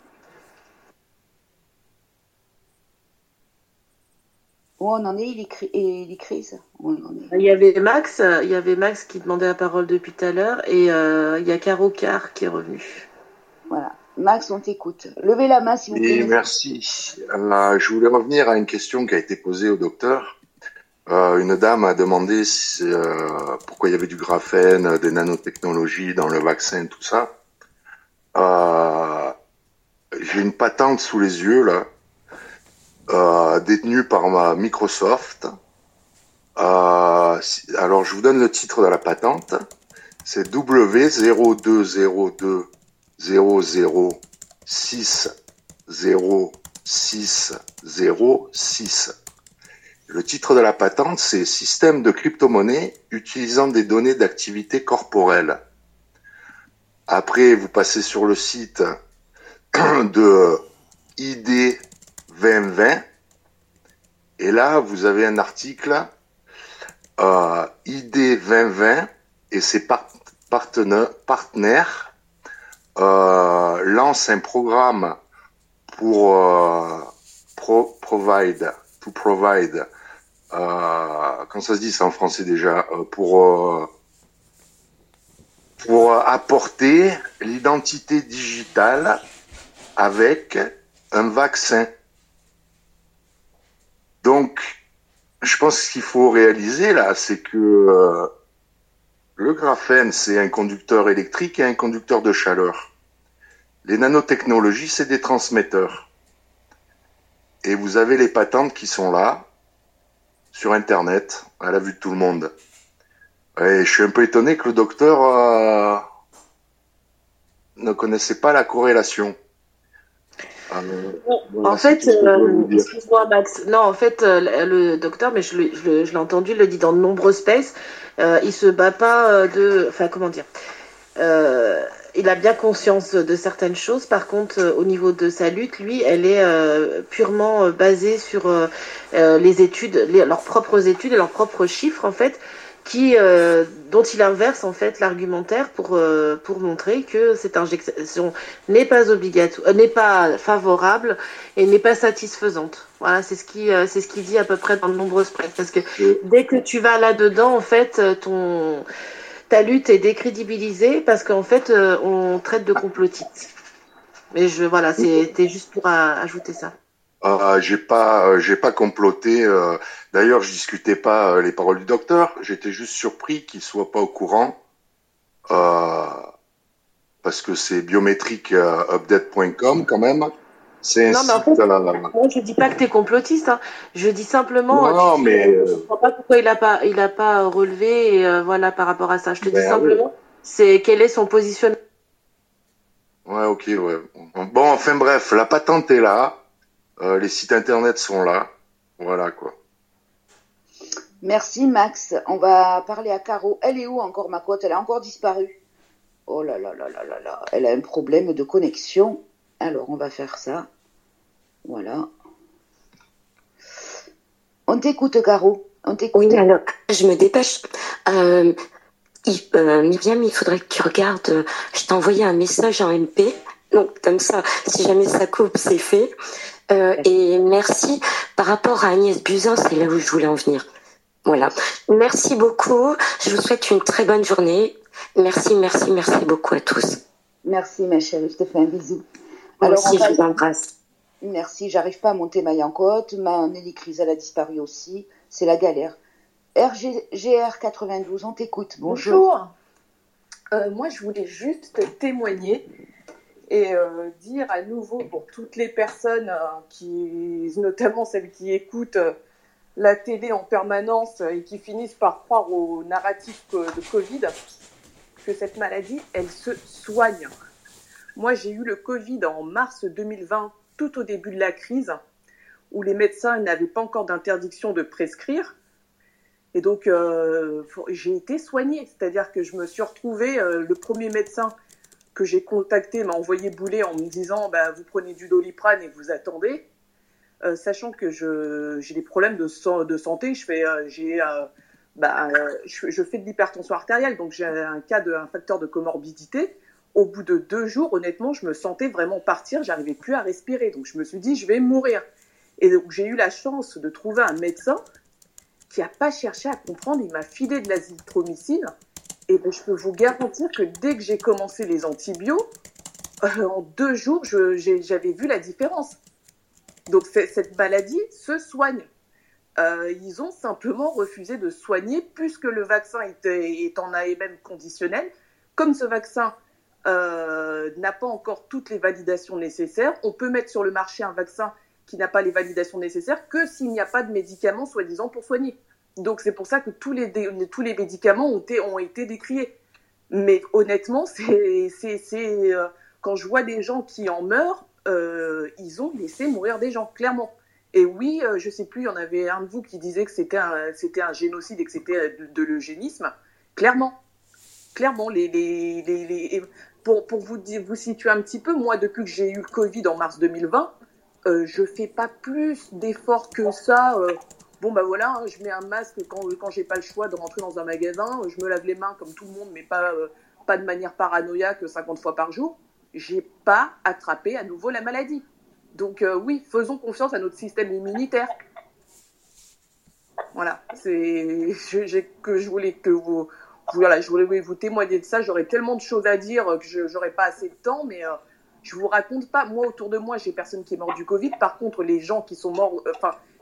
Où on en est, il écrit, il écrit ça. Où on en est. Il y avait Max, euh, il y avait Max qui demandait la parole depuis tout à l'heure, et euh, il y a Caro Car qui est revenu. Voilà. Max, on t'écoute. Levez la main si vous Et connaissez. merci. Euh, je voulais revenir à une question qui a été posée au docteur. Euh, une dame a demandé si, euh, pourquoi il y avait du graphène, des nanotechnologies dans le vaccin, tout ça. Euh, j'ai une patente sous les yeux là, euh, détenue par ma Microsoft. Euh, si- alors je vous donne le titre de la patente. C'est W zéro deux zéro deux zéro zéro six zéro six zéro six. Le titre de la patente, c'est Système de crypto-monnaie utilisant des données d'activité corporelle. Après, vous passez sur le site de I D vingt vingt et là, vous avez un article euh, I D vingt vingt et ses part- partena- partenaires euh, lancent un programme pour euh, pro- provide, to provide, euh, comment ça se dit ça en français déjà, euh, pour euh, pour apporter l'identité digitale avec un vaccin. Donc, je pense qu'il faut réaliser là, c'est que euh, Le graphène, c'est un conducteur électrique et un conducteur de chaleur. Les nanotechnologies, c'est des transmetteurs. Et vous avez les patentes qui sont là, sur Internet, à la vue de tout le monde. Et je suis un peu étonné que le docteur euh, ne connaissait pas la corrélation. Euh, voilà, En fait, c'est tout ce que je voulais euh, vous dire. excuse-moi Max, non, en fait, euh, le le docteur, mais je, l'ai- je, l'ai- je l'ai entendu, il le dit dans de nombreux spaces, euh, il se bat pas euh, de, enfin comment dire, euh, il a bien conscience de certaines choses. Par contre, euh, au niveau de sa lutte, lui, elle est euh, purement euh, basée sur euh, euh, les études, les- leurs propres études et leurs propres chiffres en fait, qui euh, dont il inverse en fait l'argumentaire pour euh, pour montrer que cette injection n'est pas obligatoire, euh, n'est pas favorable et n'est pas satisfaisante. Voilà, c'est ce qui euh, c'est ce qu'il dit à peu près dans de nombreuses presse. Parce que dès que tu vas là-dedans, en fait, euh, ton ta lutte est décrédibilisée parce qu'en fait, euh, on traite de complotiste. Mais je voilà, c'était juste pour euh, ajouter ça. Euh, j'ai pas, euh, j'ai pas comploté. euh, D'ailleurs, je discutais pas euh, les paroles du docteur. J'étais juste surpris qu'il soit pas au courant, euh, parce que c'est biométrique euh, update point com quand même. C'est un Non, mais en site. fait, euh, moi je dis pas que t'es complotiste. Hein. Je dis simplement, Non, euh, tu non, dis, mais euh, je euh, comprends pas pourquoi il a pas, il a pas relevé et euh, voilà par rapport à ça. Je te dis ben oui. simplement, c'est quel est son positionnement. Ouais, ok, ouais. Bon, enfin bref, la patente est là. Euh, les sites internet sont là. Voilà quoi. Merci Max. On va parler à Caro. Elle est où encore, ma cote? Elle a encore disparu. Oh là là là là là là. Elle a un problème de connexion. Alors, on va faire ça. Voilà. On t'écoute, Caro. On t'écoute. Oui, alors, je me dépêche. Euh, il- euh, Myriam, il faudrait que tu regardes. euh, Je t'ai envoyé un message en M P. Donc, comme ça, si jamais ça coupe, c'est fait. Euh, et merci. Par rapport à Agnès Buzyn, c'est là où je voulais en venir. Voilà. Merci beaucoup. Je vous souhaite une très bonne journée. Merci, merci, merci beaucoup à tous. Merci, ma chérie. Je te fais un bisou. Moi Alors, aussi, on va... je vous embrasse. Merci. J'arrive pas à monter ma Yancote. Ma Nelly Crise, elle a disparu aussi. C'est la galère. R G R quatre-vingt-douze, on t'écoute. Bonjour. Bonjour. Euh, moi, je voulais juste témoigner et euh, dire à nouveau pour toutes les personnes euh, qui, notamment celles qui écoutent euh, la télé en permanence et qui finissent par croire au narratif de Covid, que cette maladie, elle se soigne. Moi, j'ai eu le Covid en mars deux mille vingt, tout au début de la crise, où les médecins n'avaient pas encore d'interdiction de prescrire. Et donc, euh, j'ai été soignée. C'est-à-dire que je me suis retrouvée, euh, le premier médecin que j'ai contacté m'a envoyé bouler en me disant bah, « vous prenez du Doliprane et vous attendez euh, ». Sachant que je, j'ai des problèmes de, de santé, je fais, euh, j'ai, euh, bah, je, je fais de l'hypertension artérielle, donc j'ai un, cas de, un facteur de comorbidité. Au bout de deux jours, honnêtement, je me sentais vraiment partir, j'arrivais plus à respirer. Donc je me suis dit, je vais mourir. Et donc j'ai eu la chance de trouver un médecin qui n'a pas cherché à comprendre, il m'a filé de l'azithromycine. Et ben, je peux vous garantir que dès que j'ai commencé les antibiotiques, euh, en deux jours, je, j'ai, j'avais vu la différence. Donc cette maladie se soigne. Euh, ils ont simplement refusé de soigner puisque le vaccin était, est en A M M conditionnel. Comme ce vaccin euh, n'a pas encore toutes les validations nécessaires, on peut mettre sur le marché un vaccin qui n'a pas les validations nécessaires que s'il n'y a pas de médicaments soi-disant pour soigner. Donc c'est pour ça que tous les, tous les médicaments ont été, ont été décriés. Mais honnêtement, c'est, c'est, c'est, euh, quand je vois des gens qui en meurent, euh, ils ont laissé mourir des gens, clairement. Et oui, euh, je sais plus, il y en avait un de vous qui disait que c'était un, c'était un génocide et que c'était de, de l'eugénisme. Clairement. Clairement, les, les, les, les, pour, pour vous, dire, vous situer un petit peu, moi, depuis que j'ai eu le Covid en mars deux mille vingt, euh, je fais pas plus d'efforts que ça. Euh, bon, bah voilà, hein, je mets un masque quand, quand j'ai pas le choix de rentrer dans un magasin. Je me lave les mains comme tout le monde, mais pas, euh, pas de manière paranoïaque cinquante fois par jour. J'ai pas attrapé à nouveau la maladie. Donc euh, oui, faisons confiance à notre système immunitaire. Voilà, c'est je, j'ai, que je voulais que vous, voilà, je voulais vous témoigner de ça. J'aurais tellement de choses à dire que je j'aurais pas assez de temps, mais euh, je vous raconte pas. Moi, autour de moi, j'ai personne qui est mort du Covid. Par contre, les gens qui sont morts, euh, enfin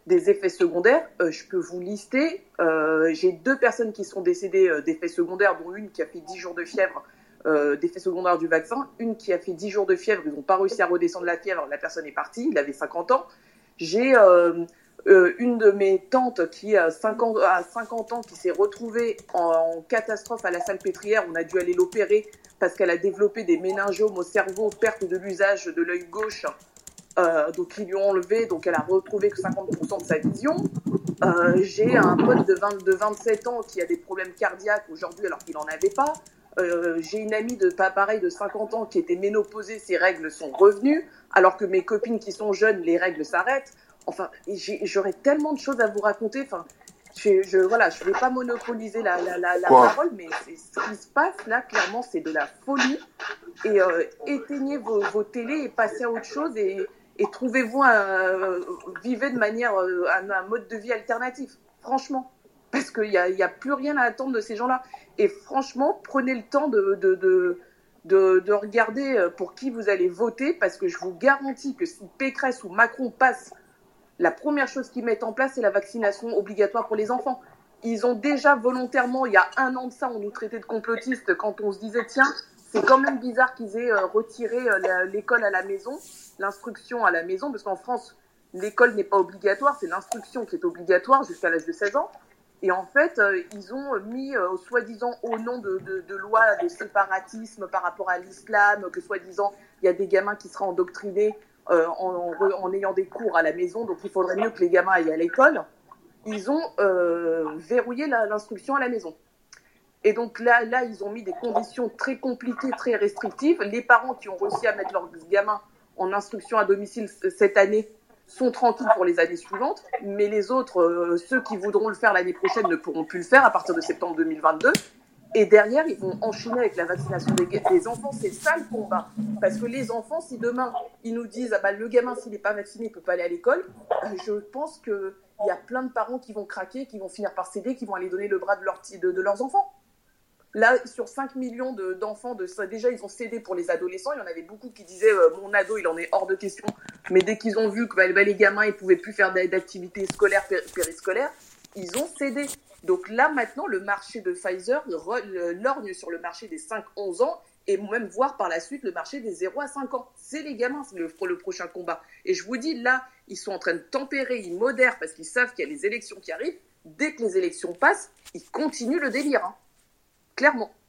des effets secondaires, euh, je peux vous lister. Euh, j'ai deux personnes qui sont décédées euh, d'effets secondaires, dont une qui a fait dix jours de fièvre euh, d'effets secondaires du vaccin, une qui a fait dix jours de fièvre, ils n'ont pas réussi à redescendre la fièvre, la personne est partie, il avait cinquante ans. J'ai euh, euh, une de mes tantes qui a cinquante, a cinquante ans, qui s'est retrouvée en, en catastrophe à la Salpêtrière. On a dû aller l'opérer parce qu'elle a développé des méningiomes au cerveau, perte de l'usage de l'œil gauche. Euh, donc ils lui ont enlevé, donc elle a retrouvé que cinquante pour cent de sa vision. Euh, j'ai un pote de, vingt, de vingt-sept ans qui a des problèmes cardiaques aujourd'hui alors qu'il n'en avait pas. Euh, j'ai une amie de pas pareil de cinquante ans qui était ménopausée, ses règles sont revenues, alors que mes copines qui sont jeunes, les règles s'arrêtent. Enfin, j'ai, j'aurais tellement de choses à vous raconter. Enfin, je, je voilà, je vais pas monopoliser la, la, la, la parole, mais c'est, ce qui se passe là, clairement, c'est de la folie. Et euh, éteignez vos, vos télés et passez à autre chose et et trouvez-vous un, euh, vivez de manière euh, un, un mode de vie alternatif, franchement, parce qu'il n'y a, y a plus rien à attendre de ces gens-là. Et franchement, prenez le temps de, de, de, de, de regarder pour qui vous allez voter, parce que je vous garantis que si Pécresse ou Macron passent, la première chose qu'ils mettent en place, c'est la vaccination obligatoire pour les enfants. Ils ont déjà volontairement, il y a un an de ça, on nous traitait de complotistes quand on se disait, tiens, c'est quand même bizarre qu'ils aient euh, retiré euh, la, l'école à la maison, l'instruction à la maison, parce qu'en France, l'école n'est pas obligatoire, c'est l'instruction qui est obligatoire jusqu'à l'âge de seize ans. Et en fait, euh, ils ont mis, euh, soi-disant, au nom de, de, de lois de séparatisme par rapport à l'islam, que soi-disant, il y a des gamins qui seraient endoctrinés euh, en, en, en ayant des cours à la maison, donc il faudrait mieux que les gamins aillent à l'école. Ils ont euh, verrouillé la, l'instruction à la maison. Et donc là, là, ils ont mis des conditions très compliquées, très restrictives. Les parents qui ont réussi à mettre leurs gamins en instruction à domicile cette année sont tranquilles pour les années suivantes, mais les autres, euh, ceux qui voudront le faire l'année prochaine, ne pourront plus le faire à partir de septembre deux mille vingt-deux. Et derrière, ils vont enchaîner avec la vaccination des, des enfants. C'est ça le combat. Parce que les enfants, si demain, ils nous disent ah bah, le gamin, s'il n'est pas vacciné, il ne peut pas aller à l'école, euh, je pense qu'il y a plein de parents qui vont craquer, qui vont finir par céder, qui vont aller donner le bras de, leur, de, de leurs enfants. Là, sur cinq millions de, d'enfants, de, déjà, ils ont cédé pour les adolescents. Il y en avait beaucoup qui disaient euh, « mon ado, il en est hors de question ». Mais dès qu'ils ont vu que bah, bah, les gamins, ils ne pouvaient plus faire d'activités scolaires, péri- périscolaires, ils ont cédé. Donc là, maintenant, le marché de Pfizer lorgne sur le marché des cinq à onze ans et même voir par la suite le marché des zéro à cinq ans. C'est les gamins, c'est le, le prochain combat. Et je vous dis, là, ils sont en train de tempérer, ils modèrent parce qu'ils savent qu'il y a les élections qui arrivent. Dès que les élections passent, ils continuent le délire. Hein. Clairement.